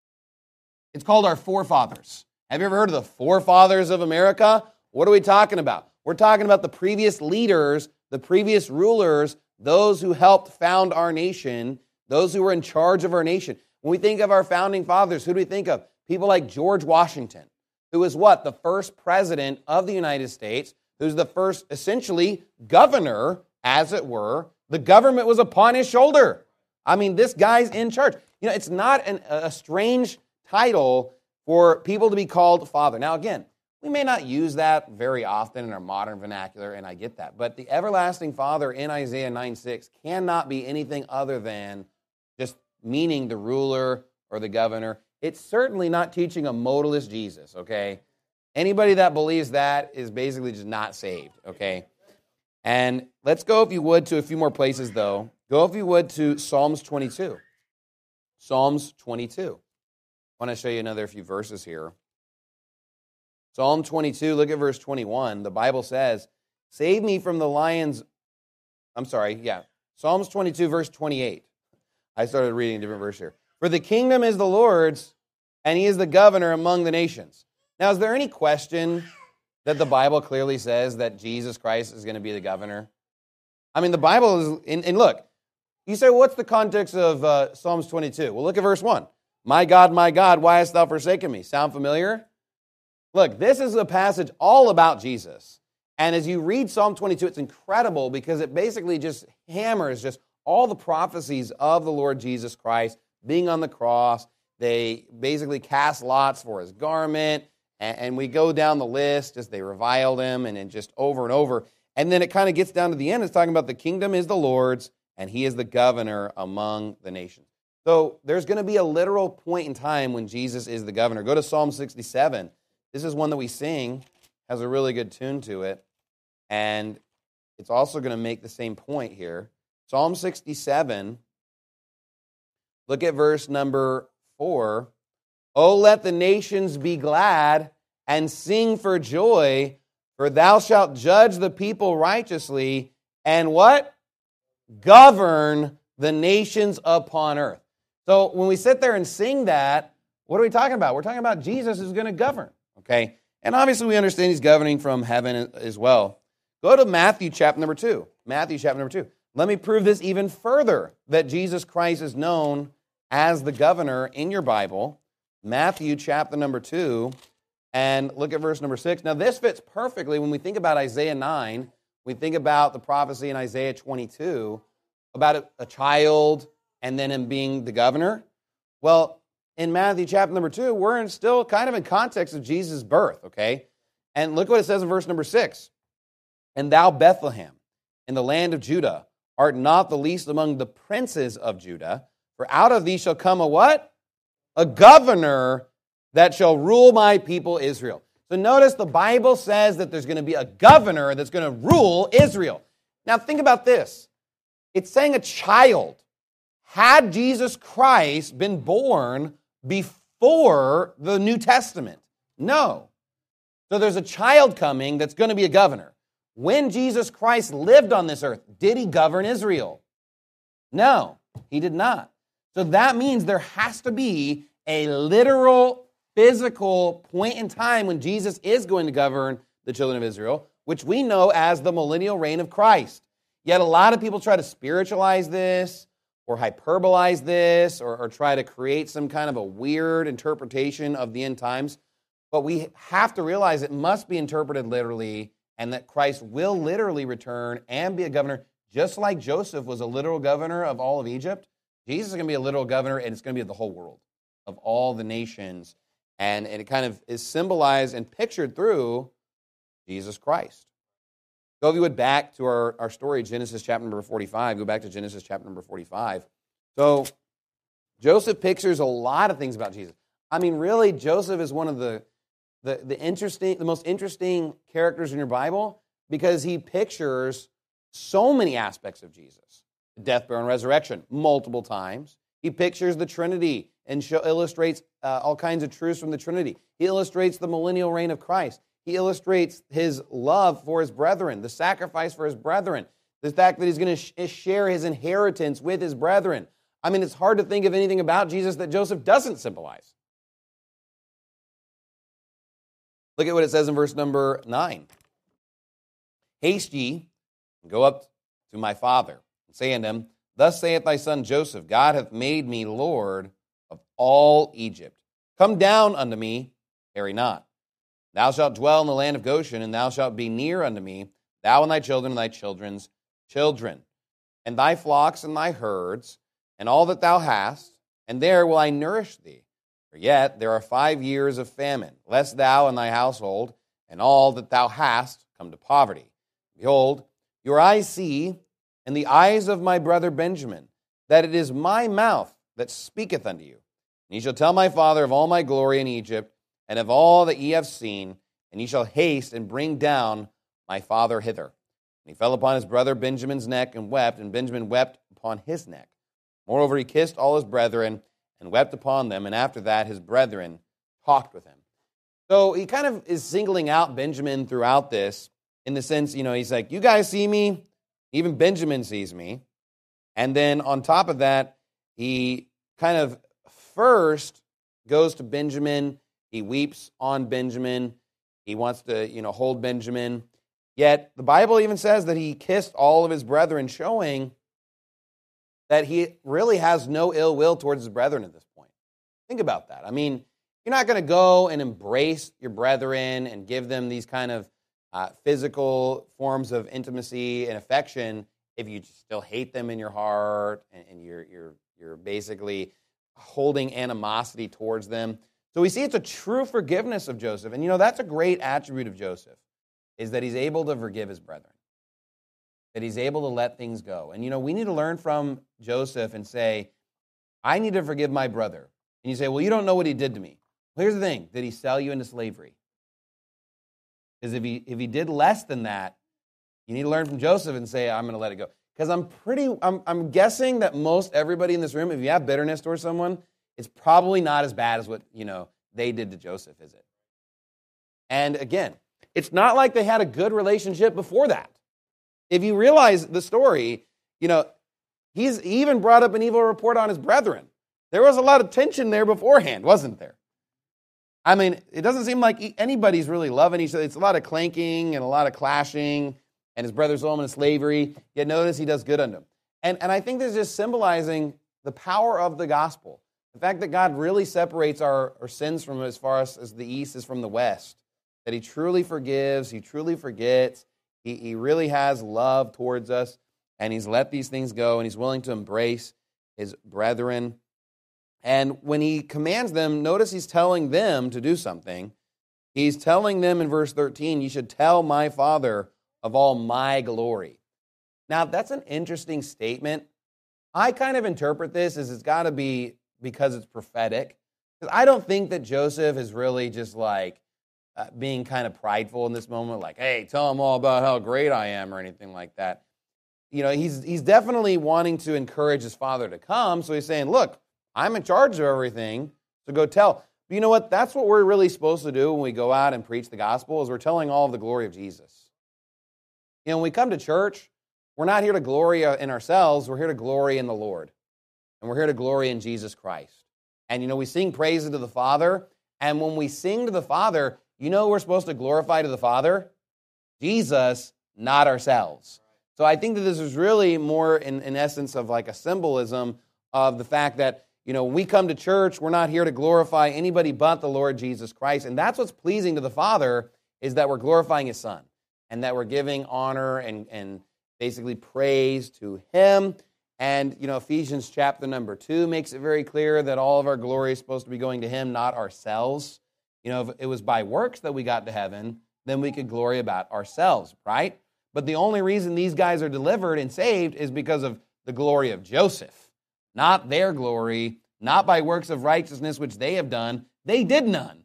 It's called our forefathers. Have you ever heard of the forefathers of America? What are we talking about? We're talking about the previous leaders, the previous rulers, those who helped found our nation, those who were in charge of our nation. When we think of our founding fathers, who do we think of? People like George Washington, who was what? The first president of the United States, who's the first, essentially, governor, as it were. The government was upon his shoulder. I mean, this guy's in charge. You know, it's not an, a strange title for people to be called father. Now, again, we may not use that very often in our modern vernacular, and I get that. But the everlasting Father in Isaiah nine six cannot be anything other than just meaning the ruler or the governor. It's certainly not teaching a modalist Jesus, okay? Anybody that believes that is basically just not saved, okay? And let's go, if you would, to a few more places, though. Go, if you would, to Psalms twenty-two. Psalms twenty-two. I want to show you another few verses here. Psalm twenty-two, look at verse twenty-one. The Bible says, save me from the lions. I'm sorry, yeah. Psalms twenty-two, verse twenty-eight. I started reading a different verse here. For the kingdom is the Lord's, and he is the governor among the nations. Now, is there any question that the Bible clearly says that Jesus Christ is going to be the governor? I mean, the Bible is, and, and look, you say, well, what's the context of uh, Psalms twenty-two? Well, look at verse one. My God, my God, why hast thou forsaken me? Sound familiar? Look, this is a passage all about Jesus. And as you read Psalm twenty-two, it's incredible because it basically just hammers just all the prophecies of the Lord Jesus Christ being on the cross. They basically cast lots for his garment, and we go down the list as they reviled him, and then just over and over. And then it kind of gets down to the end. It's talking about the kingdom is the Lord's, and he is the governor among the nations. So there's going to be a literal point in time when Jesus is the governor. Go to Psalm sixty-seven. This is one that we sing, has a really good tune to it, and it's also going to make the same point here. Psalm sixty-seven, look at verse number four. Oh, let the nations be glad and sing for joy, for thou shalt judge the people righteously, and what? Govern the nations upon earth. So when we sit there and sing that, what are we talking about? We're talking about Jesus is going to govern, okay? And obviously we understand he's governing from heaven as well. Go to Matthew chapter number two. Matthew chapter number two. Let me prove this even further, that Jesus Christ is known as the governor in your Bible. Matthew chapter number two, and look at verse number six. Now this fits perfectly when we think about Isaiah nine. We think about the prophecy in Isaiah twenty-two about a, a child and then him being the governor. Well, in Matthew chapter number two, we're in still kind of in context of Jesus' birth, okay? And look what it says in verse number six. And thou, Bethlehem, in the land of Judah, art not the least among the princes of Judah, for out of thee shall come a what? A governor that shall rule my people Israel. So notice the Bible says that there's going to be a governor that's going to rule Israel. Now think about this. It's saying a child. Had Jesus Christ been born before the New Testament? No. So there's a child coming that's going to be a governor. When Jesus Christ lived on this earth, did he govern Israel? No, he did not. So that means there has to be a literal, physical point in time when Jesus is going to govern the children of Israel, which we know as the millennial reign of Christ. Yet a lot of people try to spiritualize this or hyperbolize this or, or try to create some kind of a weird interpretation of the end times. But we have to realize it must be interpreted literally and that Christ will literally return and be a governor, just like Joseph was a literal governor of all of Egypt. Jesus is going to be a literal governor, and it's going to be of the whole world, of all the nations. And, and it kind of is symbolized and pictured through Jesus Christ. Go, if you would, back to our, our story, Genesis chapter number forty-five. Go back to Genesis chapter number forty-five. So Joseph pictures a lot of things about Jesus. I mean, really, Joseph is one of the, the, the, interesting, the most interesting characters in your Bible because he pictures so many aspects of Jesus. Death, burial, and resurrection, multiple times. He pictures the Trinity and show, illustrates uh, all kinds of truths from the Trinity. He illustrates the millennial reign of Christ. He illustrates his love for his brethren, the sacrifice for his brethren, the fact that he's going to sh- share his inheritance with his brethren. I mean, it's hard to think of anything about Jesus that Joseph doesn't symbolize. Look at what it says in verse number nine. Haste ye, and go up to my father, and say unto him, Thus saith thy son Joseph, God hath made me Lord of all Egypt. Come down unto me, tarry not. Thou shalt dwell in the land of Goshen, and thou shalt be near unto me, thou and thy children and thy children's children, and thy flocks and thy herds, and all that thou hast, and there will I nourish thee. For yet there are five years of famine, lest thou and thy household and all that thou hast come to poverty. Behold, your eyes see, and the eyes of my brother Benjamin, that it is my mouth that speaketh unto you. And ye shall tell my father of all my glory in Egypt, and of all that ye have seen, and ye shall haste and bring down my father hither. And he fell upon his brother Benjamin's neck and wept, and Benjamin wept upon his neck. Moreover, he kissed all his brethren and wept upon them, and after that his brethren talked with him. So he kind of is singling out Benjamin throughout this, in the sense, you know, he's like, you guys see me, even Benjamin sees me. And then on top of that, he kind of first goes to Benjamin. He weeps on Benjamin. He wants to, you know, hold Benjamin. Yet the Bible even says that he kissed all of his brethren, showing that he really has no ill will towards his brethren at this point. Think about that. I mean, you're not going to go and embrace your brethren and give them these kind of uh, physical forms of intimacy and affection if you still hate them in your heart and, and you're you're you're basically holding animosity towards them. So we see it's a true forgiveness of Joseph. And you know, that's a great attribute of Joseph, is that he's able to forgive his brethren, that he's able to let things go. And you know, we need to learn from Joseph and say, I need to forgive my brother. And you say, well, you don't know what he did to me. Well, here's the thing. Did he sell you into slavery? Because if he if he did less than that, you need to learn from Joseph and say, I'm going to let it go. Because I'm pretty, I'm, I'm guessing that most everybody in this room, if you have bitterness towards someone, it's probably not as bad as what, you know, they did to Joseph, is it? And again, it's not like they had a good relationship before that. If you realize the story, you know, he's he even brought up an evil report on his brethren. There was a lot of tension there beforehand, wasn't there? I mean, it doesn't seem like anybody's really loving each other. It's a lot of clanking and a lot of clashing, and his brother's sold him into slavery. Yet notice he does good unto him. And, and I think this is just symbolizing the power of the gospel. The fact that God really separates our, our sins from as far as, as the east is from the west. That he truly forgives, he truly forgets, he, he really has love towards us, and he's let these things go, and he's willing to embrace his brethren. And when he commands them, notice he's telling them to do something. He's telling them in verse thirteen, you should tell my father of all my glory. Now, that's an interesting statement. I kind of interpret this as it's got to be because it's prophetic. Because I don't think that Joseph is really just like uh, being kind of prideful in this moment, like, hey, tell them all about how great I am or anything like that. You know, he's he's definitely wanting to encourage his father to come. So he's saying, look, I'm in charge of everything, so go tell. But you know what? That's what we're really supposed to do when we go out and preach the gospel, is we're telling all of the glory of Jesus. You know, when we come to church, we're not here to glory in ourselves. We're here to glory in the Lord. And we're here to glory in Jesus Christ. And, you know, we sing praises to the Father. And when we sing to the Father, you know who we're supposed to glorify to the Father? Jesus, not ourselves. So I think that this is really more in, in essence of like a symbolism of the fact that, you know, when we come to church, we're not here to glorify anybody but the Lord Jesus Christ. And that's what's pleasing to the Father, is that we're glorifying His Son. And that we're giving honor and, and basically praise to Him. And, you know, Ephesians chapter number two makes it very clear that all of our glory is supposed to be going to Him, not ourselves. You know, if it was by works that we got to heaven, then we could glory about ourselves, right? But the only reason these guys are delivered and saved is because of the glory of Joseph. Not their glory, not by works of righteousness which they have done. They did none.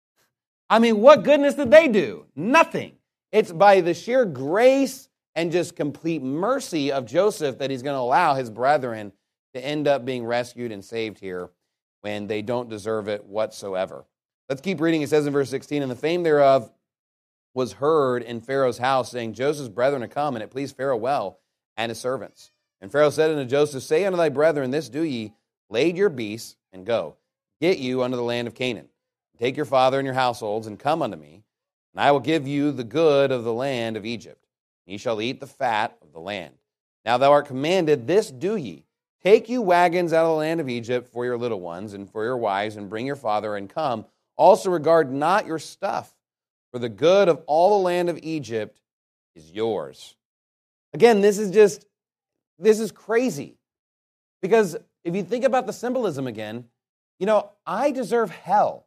I mean, what goodness did they do? Nothing. It's by the sheer grace and just complete mercy of Joseph that he's going to allow his brethren to end up being rescued and saved here when they don't deserve it whatsoever. Let's keep reading. It says in verse sixteen, and the fame thereof was heard in Pharaoh's house, saying, Joseph's brethren are come, and it pleased Pharaoh well and his servants. And Pharaoh said unto Joseph, say unto thy brethren, this do ye, lade your beasts, and go, get you unto the land of Canaan. Take your father and your households, and come unto me, and I will give you the good of the land of Egypt. Ye shall eat the fat of the land. Now thou art commanded, this do ye. Take you wagons out of the land of Egypt for your little ones, and for your wives, and bring your father, and come. Also regard not your stuff, for the good of all the land of Egypt is yours. Again, this is just, this is crazy. Because if you think about the symbolism again, you know, I deserve hell.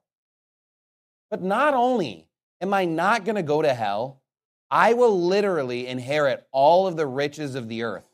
But not only am I not going to go to hell, I will literally inherit all of the riches of the earth.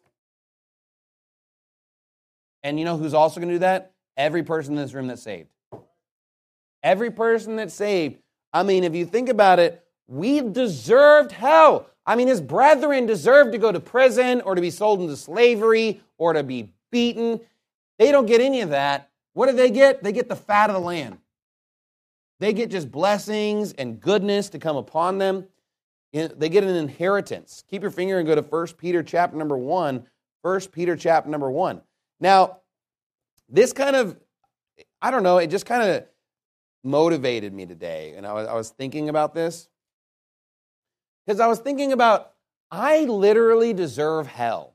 And you know who's also going to do that? Every person in this room that's saved. Every person that's saved. I mean, if you think about it, we deserved hell. I mean, his brethren deserved to go to prison or to be sold into slavery or to be beaten. They don't get any of that. What do they get? They get the fat of the land. They get just blessings and goodness to come upon them. They get an inheritance. Keep your finger and go to First Peter chapter number one. First Peter chapter number one. Now, this kind of, I don't know, it just kind of motivated me today. And I was, I was thinking about this. Because I was thinking about, I literally deserve hell.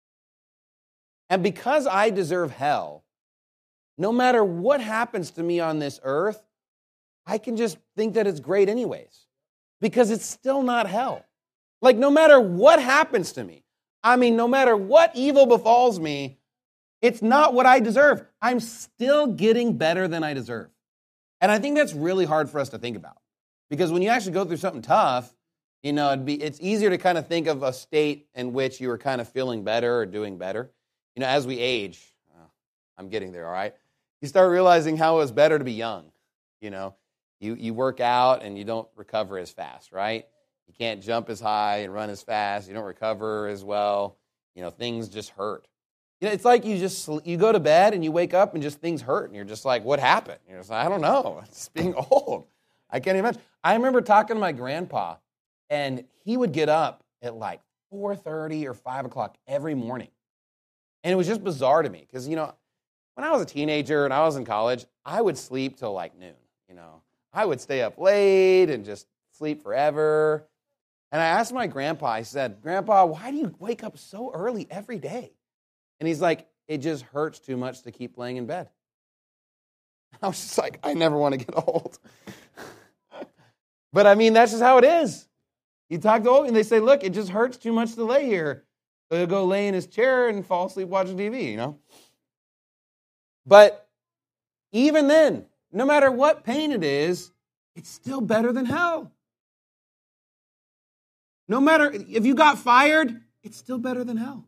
And because I deserve hell, no matter what happens to me on this earth, I can just think that it's great anyways. Because it's still not hell. Like, no matter what happens to me, I mean, no matter what evil befalls me, it's not what I deserve. I'm still getting better than I deserve. And I think that's really hard for us to think about. Because when you actually go through something tough, you know, it'd be, it's easier to kind of think of a state in which you were kind of feeling better or doing better. You know, as we age, oh, I'm getting there, all right? You start realizing how it was better to be young, you know. You you work out and you don't recover as fast, right? You can't jump as high and run as fast. You don't recover as well. You know, things just hurt. You know, it's like you just you go to bed and you wake up and just things hurt. And you're just like, what happened? You're just like, I don't know. It's being old. I can't imagine. I remember talking to my grandpa, and he would get up at like four thirty or five o'clock every morning. And it was just bizarre to me because, you know, when I was a teenager and I was in college, I would sleep till like noon, you know. I would stay up late and just sleep forever. And I asked my grandpa, I said, Grandpa, why do you wake up so early every day? And he's like, it just hurts too much to keep laying in bed. I was just like, I never want to get old. But I mean, that's just how it is. You talk to old and they say, look, it just hurts too much to lay here. So he'll go lay in his chair and fall asleep watching T V, you know? But even then, no matter what pain it is, it's still better than hell. No matter if you got fired, it's still better than hell.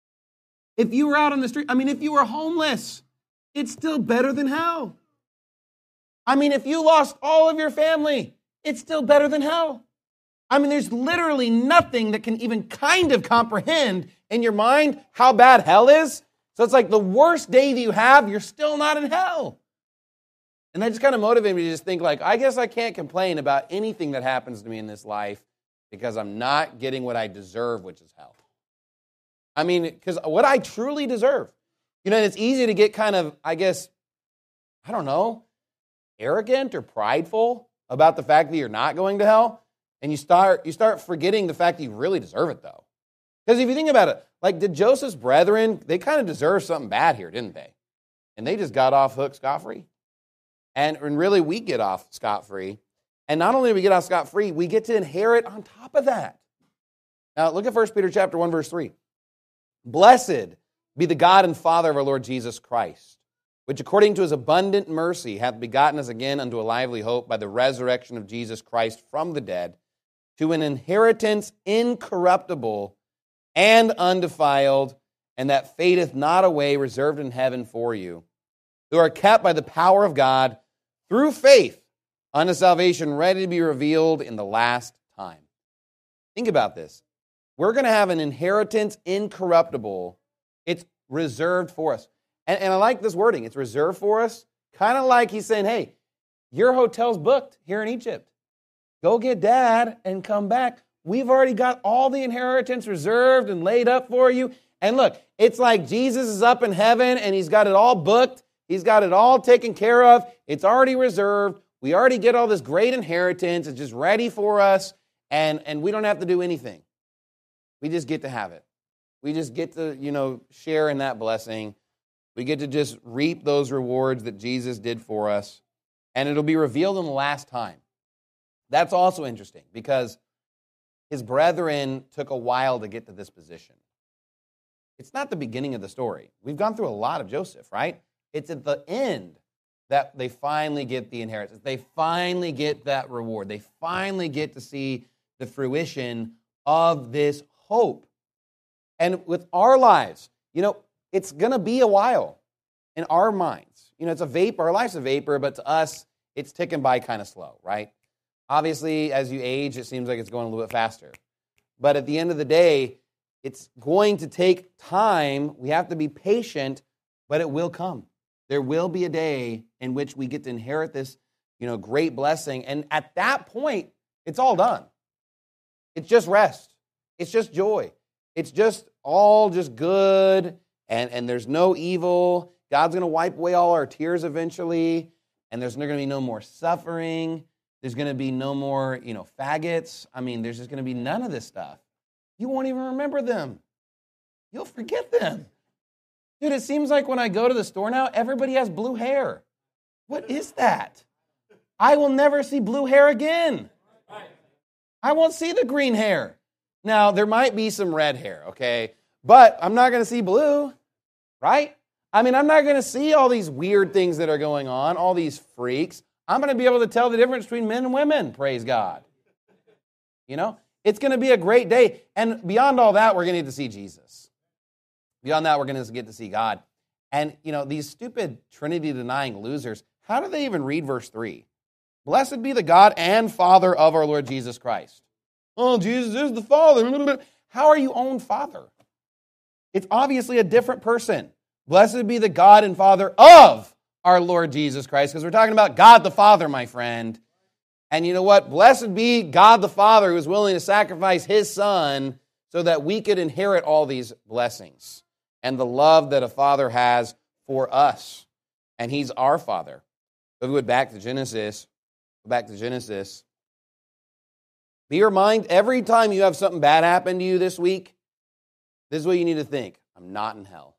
If you were out on the street, I mean, if you were homeless, it's still better than hell. I mean, if you lost all of your family, it's still better than hell. I mean, there's literally nothing that can even kind of comprehend in your mind how bad hell is. So it's like the worst day that you have, you're still not in hell. And that just kind of motivated me to just think like, I guess I can't complain about anything that happens to me in this life because I'm not getting what I deserve, which is hell. I mean, because what I truly deserve. You know, and it's easy to get kind of, I guess, I don't know, arrogant or prideful about the fact that you're not going to hell. And you start you start forgetting the fact that you really deserve it, though. Because if you think about it, like, did Joseph's brethren, they kind of deserved something bad here, didn't they? And they just got off hook scot-free. And, and really, we get off scot-free. And not only do we get off scot-free, we get to inherit on top of that. Now, look at First Peter chapter one, verse three. Blessed be the God and Father of our Lord Jesus Christ, which according to his abundant mercy hath begotten us again unto a lively hope by the resurrection of Jesus Christ from the dead, to an inheritance incorruptible and undefiled, and that fadeth not away, reserved in heaven for you, who are kept by the power of God through faith unto salvation, ready to be revealed in the last time. Think about this. We're going to have an inheritance incorruptible. It's reserved for us. And, and I like this wording. It's reserved for us. Kind of like he's saying, hey, your hotel's booked here in Egypt. Go get dad and come back. We've already got all the inheritance reserved and laid up for you. And look, it's like Jesus is up in heaven and he's got it all booked. He's got it all taken care of. It's already reserved. We already get all this great inheritance. It's just ready for us. And, and we don't have to do anything. We just get to have it. We just get to, you know, share in that blessing. We get to just reap those rewards that Jesus did for us. And it'll be revealed in the last time. That's also interesting because his brethren took a while to get to this position. It's not the beginning of the story. We've gone through a lot of Joseph, right? It's at the end that they finally get the inheritance. They finally get that reward. They finally get to see the fruition of this hope. And with our lives, you know, it's going to be a while in our minds. You know, it's a vapor. Our life's a vapor, but to us, it's ticking by kind of slow, right? Obviously, as you age, it seems like it's going a little bit faster. But at the end of the day, it's going to take time. We have to be patient, but it will come. There will be a day in which we get to inherit this, you know, great blessing. And at that point, it's all done. It's just rest. It's just joy. It's just all just good, and, and there's no evil. God's going to wipe away all our tears eventually, and there's going to be no more suffering. There's going to be no more, you know, faggots. I mean, there's just going to be none of this stuff. You won't even remember them. You'll forget them. Dude, it seems like when I go to the store now, everybody has blue hair. What is that? I will never see blue hair again. I won't see the green hair. Now, there might be some red hair, okay? But I'm not going to see blue, right? I mean, I'm not going to see all these weird things that are going on, all these freaks. I'm going to be able to tell the difference between men and women, praise God. You know? It's going to be a great day. And beyond all that, we're going to get to see Jesus. Beyond that, we're going to get to see God. And, you know, these stupid Trinity-denying losers, how do they even read verse three? Blessed be the God and Father of our Lord Jesus Christ. Oh, Jesus is the Father. How are you own Father? It's obviously a different person. Blessed be the God and Father of our Lord Jesus Christ, because we're talking about God the Father, my friend. And you know what? Blessed be God the Father who is willing to sacrifice his Son so that we could inherit all these blessings and the love that a father has for us. And he's our Father. So if we went back to Genesis, go back to Genesis. Be reminded, every time you have something bad happen to you this week, this is what you need to think. I'm not in hell.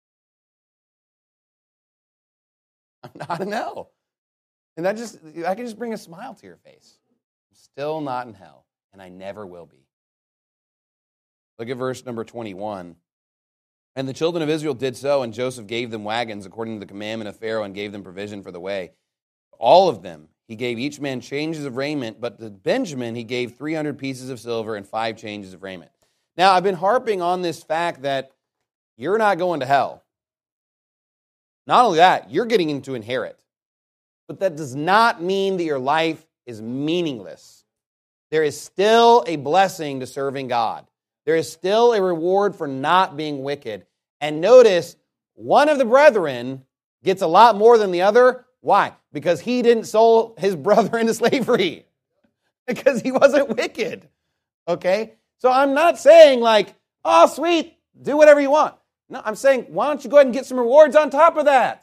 I'm not in hell. And that just, I can just bring a smile to your face. I'm still not in hell, and I never will be. Look at verse number twenty-one. And the children of Israel did so, and Joseph gave them wagons according to the commandment of Pharaoh, and gave them provision for the way. All of them, he gave each man changes of raiment, but to Benjamin he gave three hundred pieces of silver and five changes of raiment. Now, I've been harping on this fact that you're not going to hell. Not only that, you're getting to inherit. but that does not mean that your life is meaningless. There is still a blessing to serving God. There is still a reward for not being wicked. And notice, one of the brethren gets a lot more than the other. Why? Because he didn't sell his brother into slavery. Because he wasn't wicked. Okay? So I'm not saying like, oh, sweet, do whatever you want. No, I'm saying, why don't you go ahead and get some rewards on top of that?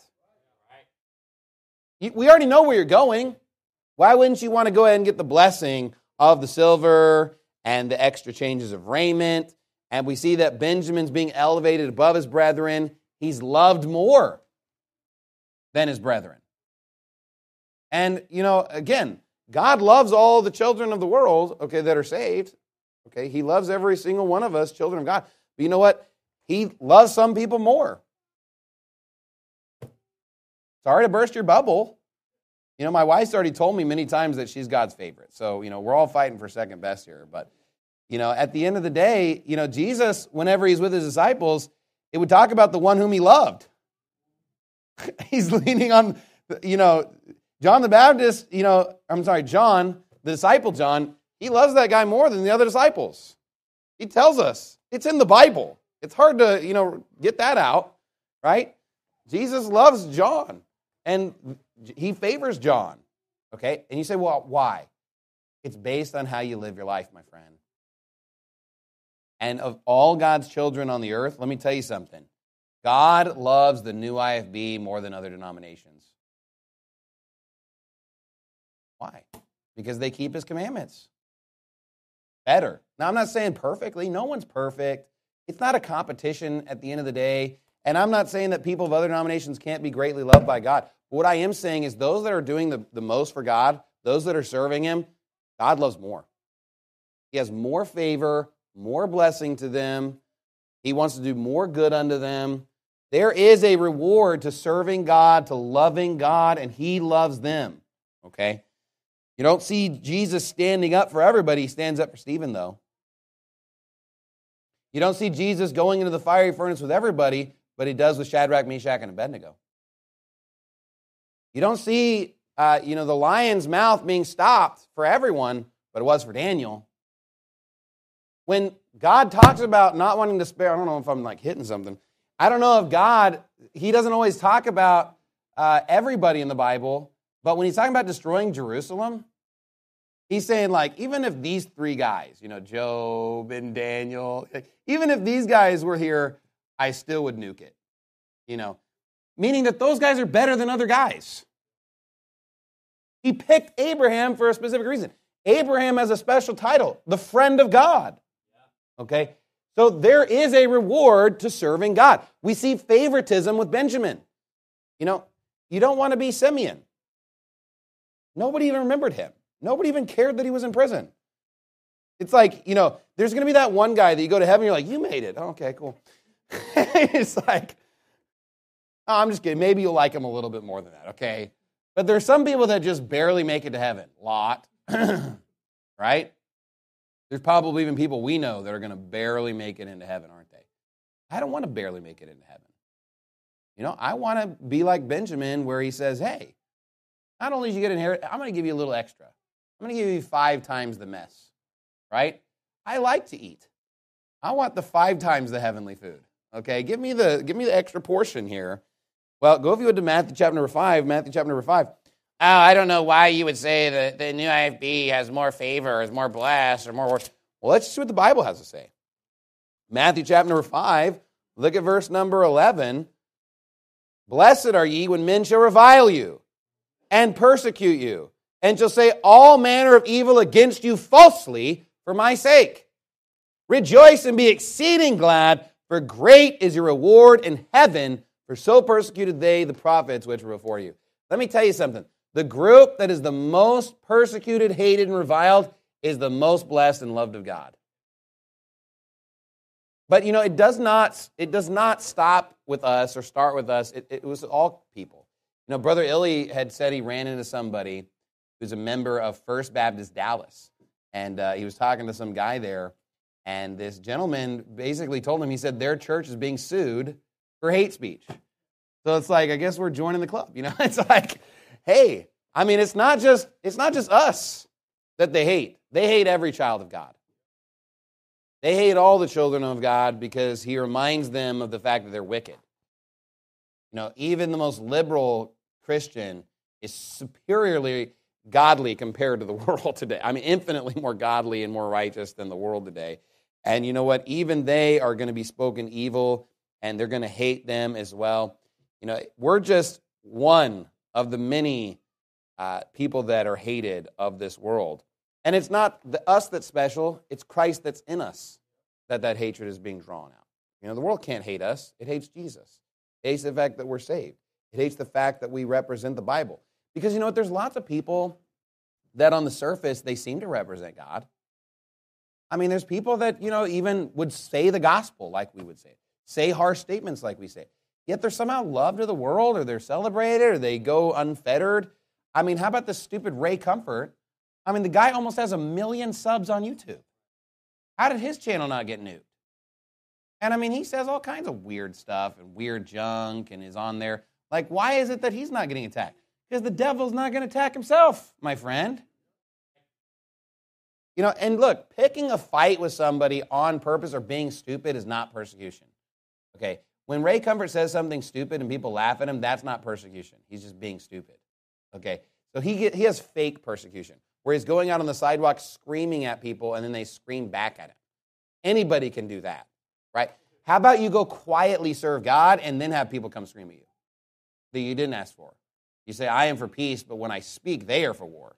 We already know where you're going. Why wouldn't you want to go ahead and get the blessing of the silver and the extra changes of raiment? And we see that Benjamin's being elevated above his brethren. He's loved more than his brethren. And, you know, again, God loves all the children of the world, okay, that are saved. Okay, he loves every single one of us, children of God. But you know what? He loves some people more. Sorry to burst your bubble. You know, my wife's already told me many times that she's God's favorite. So, you know, we're all fighting for second best here. But, you know, at the end of the day, you know, Jesus, whenever he's with his disciples, it would talk about the one whom he loved. He's leaning on, you know, John the Baptist, you know, I'm sorry, John, the disciple John, he loves that guy more than the other disciples. He tells us. It's in the Bible. It's hard to, you know, get that out, right? Jesus loves John, and he favors John, okay? And you say, well, why? It's based on how you live your life, my friend. And of all God's children on the earth, let me tell you something. God loves the new I F B more than other denominations. Why? Because they keep his commandments. Better. Now, I'm not saying perfectly. No one's perfect. It's not a competition at the end of the day. And I'm not saying that people of other denominations can't be greatly loved by God. But what I am saying is those that are doing the, the most for God, those that are serving him, God loves more. He has more favor, more blessing to them. He wants to do more good unto them. There is a reward to serving God, to loving God, and he loves them. Okay? You don't see Jesus standing up for everybody. He stands up for Stephen, though. You don't see Jesus going into the fiery furnace with everybody, but he does with Shadrach, Meshach, and Abednego. You don't see, uh, you know, the lion's mouth being stopped for everyone, but it was for Daniel. When God talks about not wanting to spare, I don't know if I'm like hitting something. I don't know if God, he doesn't always talk about uh, everybody in the Bible, but when he's talking about destroying Jerusalem, he's saying like, even if these three guys, you know, Job and Daniel, even if these guys were here, I still would nuke it. You know, meaning that those guys are better than other guys. He picked Abraham for a specific reason. Abraham has a special title, the friend of God. Okay? So there is a reward to serving God. We see favoritism with Benjamin. You know, you don't want to be Simeon. Nobody even remembered him. Nobody even cared that he was in prison. It's like, you know, there's going to be that one guy that you go to heaven, you're like, you made it. Oh, okay, cool. It's like, oh, I'm just kidding. Maybe you'll like him a little bit more than that, okay? But there's some people that just barely make it to heaven. Lot. Right? There's probably even people we know that are going to barely make it into heaven, aren't they? I don't want to barely make it into heaven. You know, I want to be like Benjamin where he says, hey, not only did you get inheritance, I'm going to give you a little extra. I'm going to give you five times the mess, right? I like to eat. I want the five times the heavenly food, okay? Give me the give me the extra portion here. Well, go if you would to Matthew chapter number five, Matthew chapter number five. Oh, I don't know why you would say that the new I F B has more favor, is more blessed, or more worth. Well, let's see what the Bible has to say. Matthew chapter number five, look at verse number eleven. Blessed are ye when men shall revile you and persecute you, and shall say all manner of evil against you falsely for my sake. Rejoice and be exceeding glad, for great is your reward in heaven, for so persecuted they the prophets which were before you. Let me tell you something. The group that is the most persecuted, hated, and reviled is the most blessed and loved of God. But, you know, it does not, it does not stop with us or start with us. It, it was all people. You know, Brother Illy had said he ran into somebody who's a member of First Baptist Dallas. And uh, he was talking to some guy there. And this gentleman basically told him, he said, their church is being sued for hate speech. So it's like, I guess we're joining the club. You know, it's like, hey, I mean, it's not just it's not just us that they hate. They hate every child of God. They hate all the children of God because he reminds them of the fact that they're wicked. You know, even the most liberal Christian is superiorly godly compared to the world today. I mean, infinitely more godly and more righteous than the world today. And you know what? Even they are going to be spoken evil, and they're going to hate them as well. You know, we're just one of the many uh, people that are hated of this world. And it's not the, us that's special. It's Christ that's in us that that hatred is being drawn out. You know, the world can't hate us. It hates Jesus. It hates the fact that we're saved. It hates the fact that we represent the Bible. Because you know what? There's lots of people that on the surface, they seem to represent God. I mean, there's people that, you know, even would say the gospel like we would say it. Say harsh statements like we say it. Yet they're somehow loved of the world, or they're celebrated, or they go unfettered. I mean, how about the stupid Ray Comfort? I mean, the guy almost has a million subs on YouTube. How did his channel not get nuked? And I mean, he says all kinds of weird stuff and weird junk and is on there. Like, why is it that he's not getting attacked? Because the devil's not going to attack himself, my friend. You know, and look, picking a fight with somebody on purpose or being stupid is not persecution. Okay? When Ray Comfort says something stupid and people laugh at him, that's not persecution. He's just being stupid. Okay? So he get, he has fake persecution, where he's going out on the sidewalk screaming at people and then they scream back at him. Anybody can do that, right? How about you go quietly serve God and then have people come scream at you that you didn't ask for? You say, I am for peace, but when I speak, they are for war.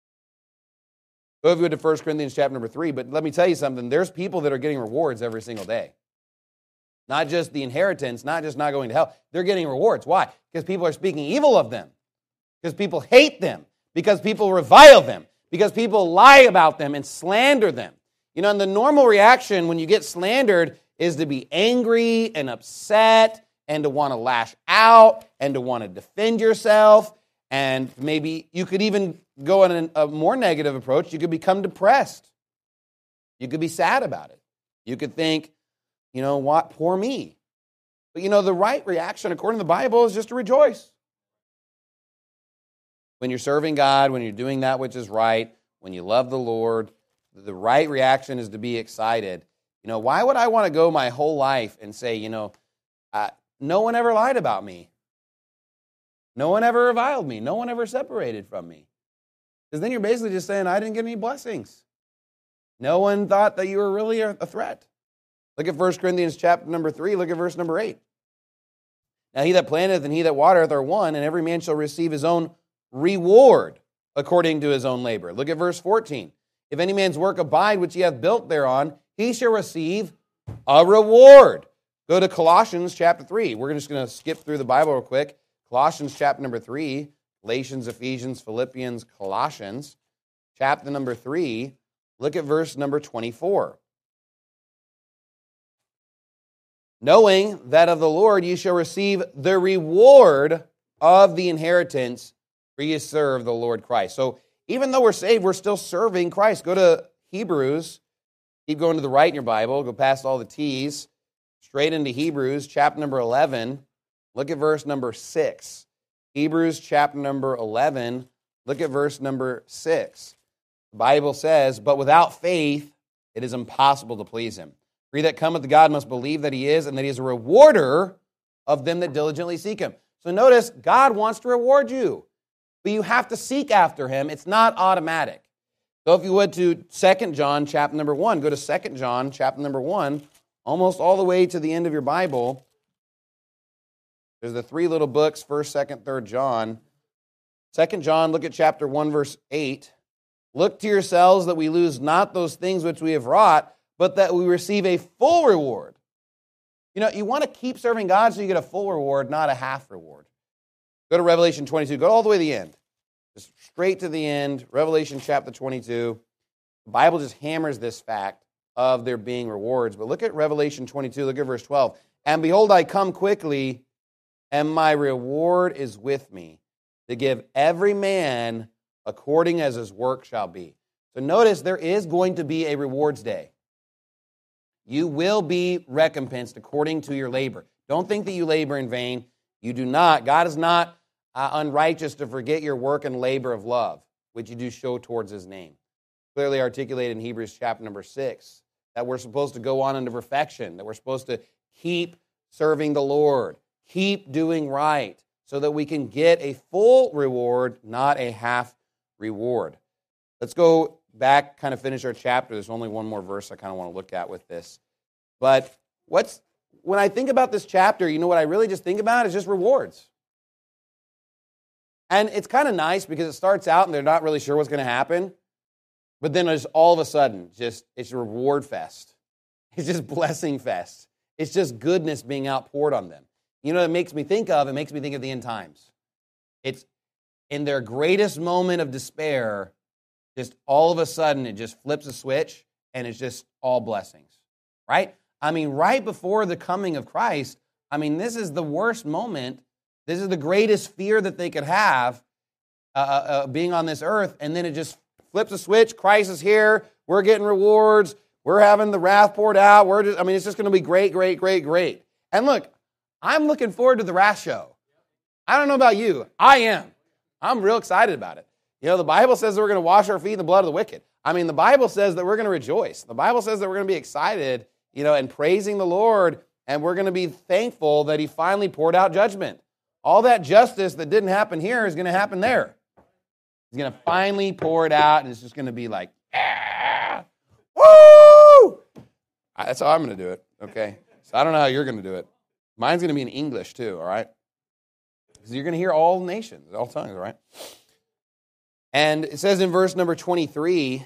Go over to First Corinthians chapter number three, but let me tell you something. There's people that are getting rewards every single day. Not just the inheritance, not just not going to hell. They're getting rewards. Why? Because people are speaking evil of them. Because people hate them. Because people revile them. Because people lie about them and slander them. You know, and the normal reaction when you get slandered is to be angry and upset and to want to lash out and to want to defend yourself. And maybe you could even go on a more negative approach. You could become depressed. You could be sad about it. You could think, you know what, poor me. But you know, the right reaction, according to the Bible, is just to rejoice. When you're serving God, when you're doing that which is right, when you love the Lord, the right reaction is to be excited. You know, why would I want to go my whole life and say, you know, uh, no one ever lied about me. No one ever reviled me. No one ever separated from me. Because then you're basically just saying, I didn't get any blessings. No one thought that you were really a threat. Look at First Corinthians chapter number three. Look at verse number eight. Now he that planteth and he that watereth are one, and every man shall receive his own reward according to his own labor. Look at verse fourteen. If any man's work abide which he hath built thereon, he shall receive a reward. Go to Colossians chapter three. We're just going to skip through the Bible real quick. Colossians chapter number three. Galatians, Ephesians, Philippians, Colossians. Chapter number three. Look at verse number twenty-four. Knowing that of the Lord ye shall receive the reward of the inheritance, for ye serve the Lord Christ. So even though we're saved, we're still serving Christ. Go to Hebrews. Keep going to the right in your Bible. Go past all the T's. Straight into Hebrews, chapter number eleven. Look at verse number six. Hebrews chapter number eleven. Look at verse number six. The Bible says, but without faith it is impossible to please him. For he that cometh to God must believe that he is, and that he is a rewarder of them that diligently seek him. So notice, God wants to reward you, but you have to seek after him. It's not automatic. So if you would to Second John chapter number one, go to Second John chapter number one, almost all the way to the end of your Bible. There's the three little books, first, second, third John. Second John, look at chapter one, verse eight. Look to yourselves that we lose not those things which we have wrought, but that we receive a full reward. You know, you want to keep serving God so you get a full reward, not a half reward. Go to Revelation twenty-two. Go all the way to the end. Just straight to the end. Revelation chapter twenty-two. The Bible just hammers this fact of there being rewards. But look at Revelation twenty-two. Look at verse twelve. And behold, I come quickly, and my reward is with me, to give every man according as his work shall be. So notice there is going to be a rewards day. You will be recompensed according to your labor. Don't think that you labor in vain. You do not. God is not uh, unrighteous to forget your work and labor of love, which you do show towards his name. Clearly articulated in Hebrews chapter number six, that we're supposed to go on into perfection, that we're supposed to keep serving the Lord, keep doing right, so that we can get a full reward, not a half reward. Let's go back, kind of finish our chapter. There's only one more verse I kind of want to look at with this. But what's when I think about this chapter, you know what I really just think about is just rewards. And it's kind of nice because it starts out and they're not really sure what's going to happen. But then there's all of a sudden, just it's a reward fest. It's just blessing fest. It's just goodness being outpoured on them. You know what it makes me think of? It makes me think of the end times. It's in their greatest moment of despair, just all of a sudden it just flips a switch and it's just all blessings, right? I mean, right before the coming of Christ, I mean, this is the worst moment. This is the greatest fear that they could have uh, uh, being on this earth, and then it just flips a switch. Christ is here. We're getting rewards. We're having the wrath poured out. We're just, I mean, it's just going to be great, great, great, great. And look, I'm looking forward to the wrath show. I don't know about you. I am. I'm real excited about it. You know, the Bible says that we're going to wash our feet in the blood of the wicked. I mean, the Bible says that we're going to rejoice. The Bible says that we're going to be excited, you know, and praising the Lord, and we're going to be thankful that he finally poured out judgment. All that justice that didn't happen here is going to happen there. He's going to finally pour it out, and it's just going to be like, ah, woo! That's how I'm going to do it, okay? So I don't know how you're going to do it. Mine's going to be in English, too, all right? Because you're going to hear all nations, all tongues, all right? And it says in verse number twenty-three,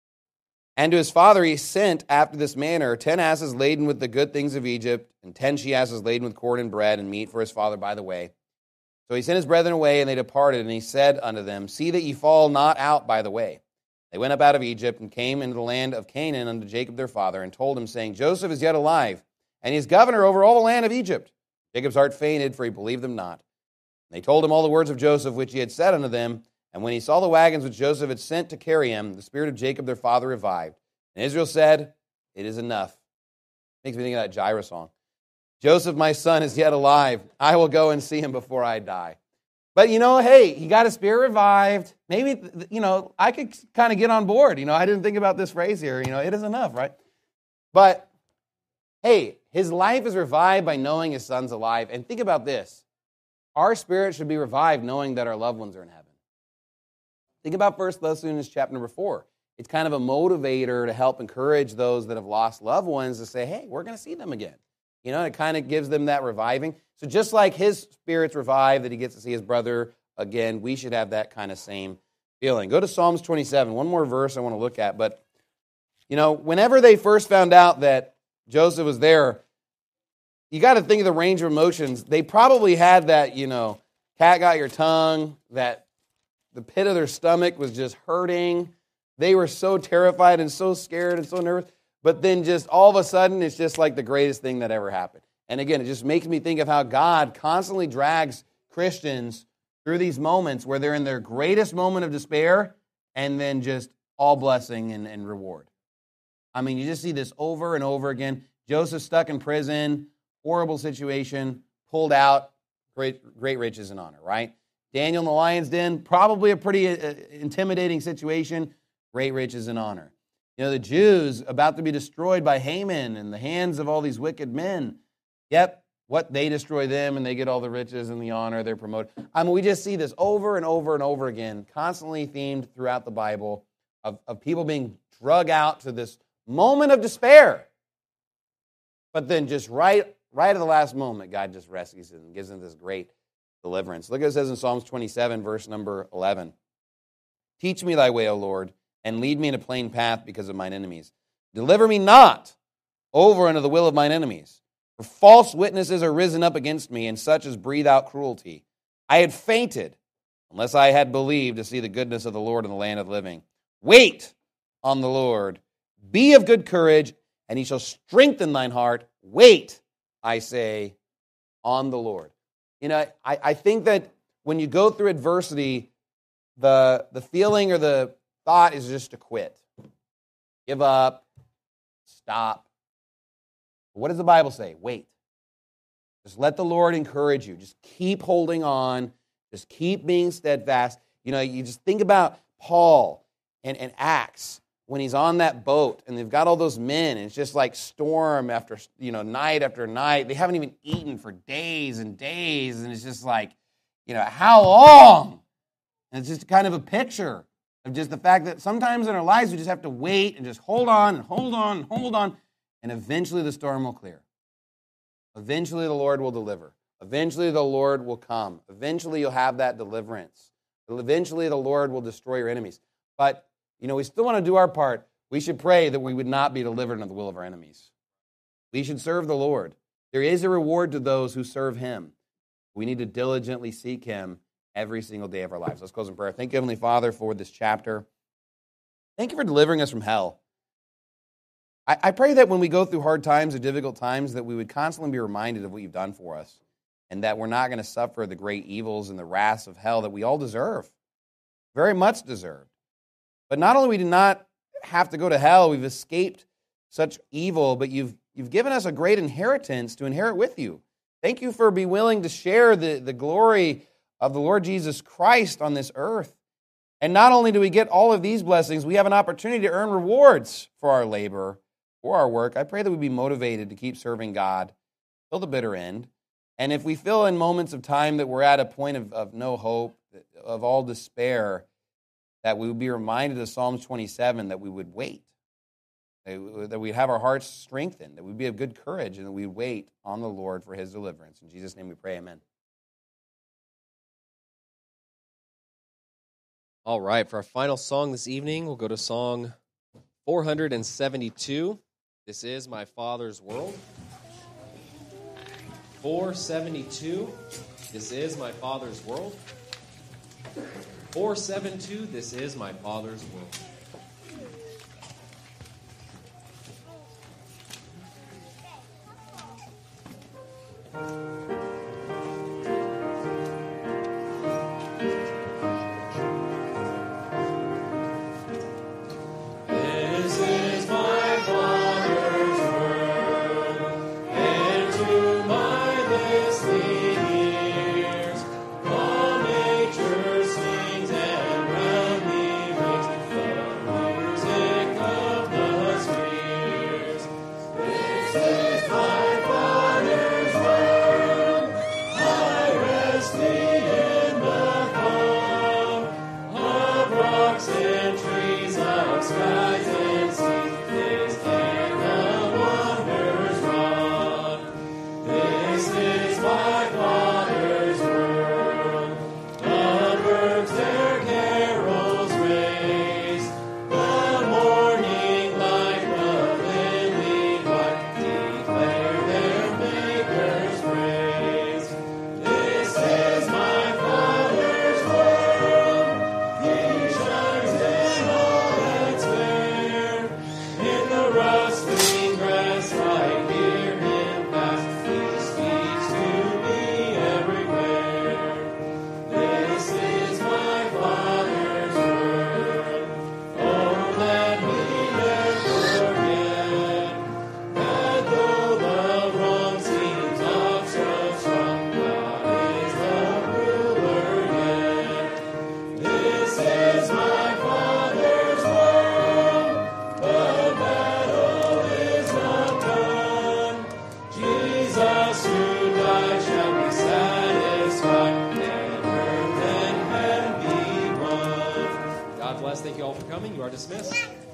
and to his father he sent after this manner ten asses laden with the good things of Egypt, and ten she-asses laden with corn and bread and meat for his father by the way. So he sent his brethren away, and they departed, and he said unto them, see that ye fall not out by the way. They went up out of Egypt, and came into the land of Canaan unto Jacob their father, and told him, saying, Joseph is yet alive, and he is governor over all the land of Egypt. Jacob's heart fainted, for he believed them not. And they told him all the words of Joseph, which he had said unto them. And when he saw the wagons which Joseph had sent to carry him, the spirit of Jacob their father revived. And Israel said, it is enough. Makes me think of that Jireh song. Joseph, my son, is yet alive. I will go and see him before I die. But, you know, hey, he got his spirit revived. Maybe, you know, I could kind of get on board. You know, I didn't think about this phrase here. You know, it is enough, right? But, hey, his life is revived by knowing his son's alive. And think about this. Our spirit should be revived knowing that our loved ones are in heaven. Think about First Thessalonians chapter number four. It's kind of a motivator to help encourage those that have lost loved ones to say, hey, we're going to see them again. You know, it kind of gives them that reviving. So just like his spirit's revived, that he gets to see his brother again, we should have that kind of same feeling. Go to Psalms twenty-seven, one more verse I want to look at. But, you know, whenever they first found out that Joseph was there, you got to think of the range of emotions. They probably had that, you know, cat got your tongue, that the pit of their stomach was just hurting. They were so terrified and so scared and so nervous. But then just all of a sudden, it's just like the greatest thing that ever happened. And again, it just makes me think of how God constantly drags Christians through these moments where they're in their greatest moment of despair and then just all blessing and, and reward. I mean, you just see this over and over again. Joseph stuck in prison, horrible situation, pulled out, great, great riches and honor, right? Daniel in the lion's den, probably a pretty uh, intimidating situation, great riches and honor. You know, the Jews about to be destroyed by Haman in the hands of all these wicked men. Yep, what they destroy them and they get all the riches and the honor, they're promoted. I mean, we just see this over and over and over again, constantly themed throughout the Bible of, of people being drug out to this moment of despair. But then just right, right at the last moment, God just rescues them and gives them this great deliverance. Look at what it says in Psalms twenty-seven, verse number eleven. Teach me thy way, O Lord, and lead me in a plain path because of mine enemies. Deliver me not over unto the will of mine enemies. For false witnesses are risen up against me, and such as breathe out cruelty. I had fainted, unless I had believed to see the goodness of the Lord in the land of the living. Wait on the Lord. Be of good courage, and he shall strengthen thine heart. Wait, I say, on the Lord. You know, I, I think that when you go through adversity, the, the feeling or the thought is just to quit. Give up. Stop. What does the Bible say? Wait. Just let the Lord encourage you. Just keep holding on. Just keep being steadfast. You know, you just think about Paul and, and Acts when he's on that boat and they've got all those men and it's just like storm after, you know, night after night. They haven't even eaten for days and days. And it's just like, you know, how long? And it's just kind of a picture of just the fact that sometimes in our lives we just have to wait and just hold on and hold on and hold on. And eventually the storm will clear. Eventually the Lord will deliver. Eventually the Lord will come. Eventually you'll have that deliverance. Eventually the Lord will destroy your enemies. But, you know, we still want to do our part. We should pray that we would not be delivered into the will of our enemies. We should serve the Lord. There is a reward to those who serve Him. We need to diligently seek Him every single day of our lives. Let's close in prayer. Thank you, Heavenly Father, for this chapter. Thank you for delivering us from hell. I, I pray that when we go through hard times or difficult times, that we would constantly be reminded of what you've done for us, and that we're not going to suffer the great evils and the wraths of hell that we all deserve, very much deserve. But not only we do not have to go to hell, we've escaped such evil, but you've you've given us a great inheritance to inherit with you. Thank you for being willing to share the, the glory of the Lord Jesus Christ on this earth. And not only do we get all of these blessings, we have an opportunity to earn rewards for our labor, for our work. I pray that we be motivated to keep serving God till the bitter end. And if we feel in moments of time that we're at a point of, of no hope, of all despair, that we would be reminded of Psalms twenty-seven, that we would wait, that we'd have our hearts strengthened, that we'd be of good courage, and that we'd wait on the Lord for His deliverance. In Jesus' name we pray, amen. All right, for our final song this evening, we'll go to song four hundred seventy-two. This is My Father's World. four seventy-two, This is My Father's World. four seventy-two, This is My Father's World. Thank you all for coming. You are dismissed.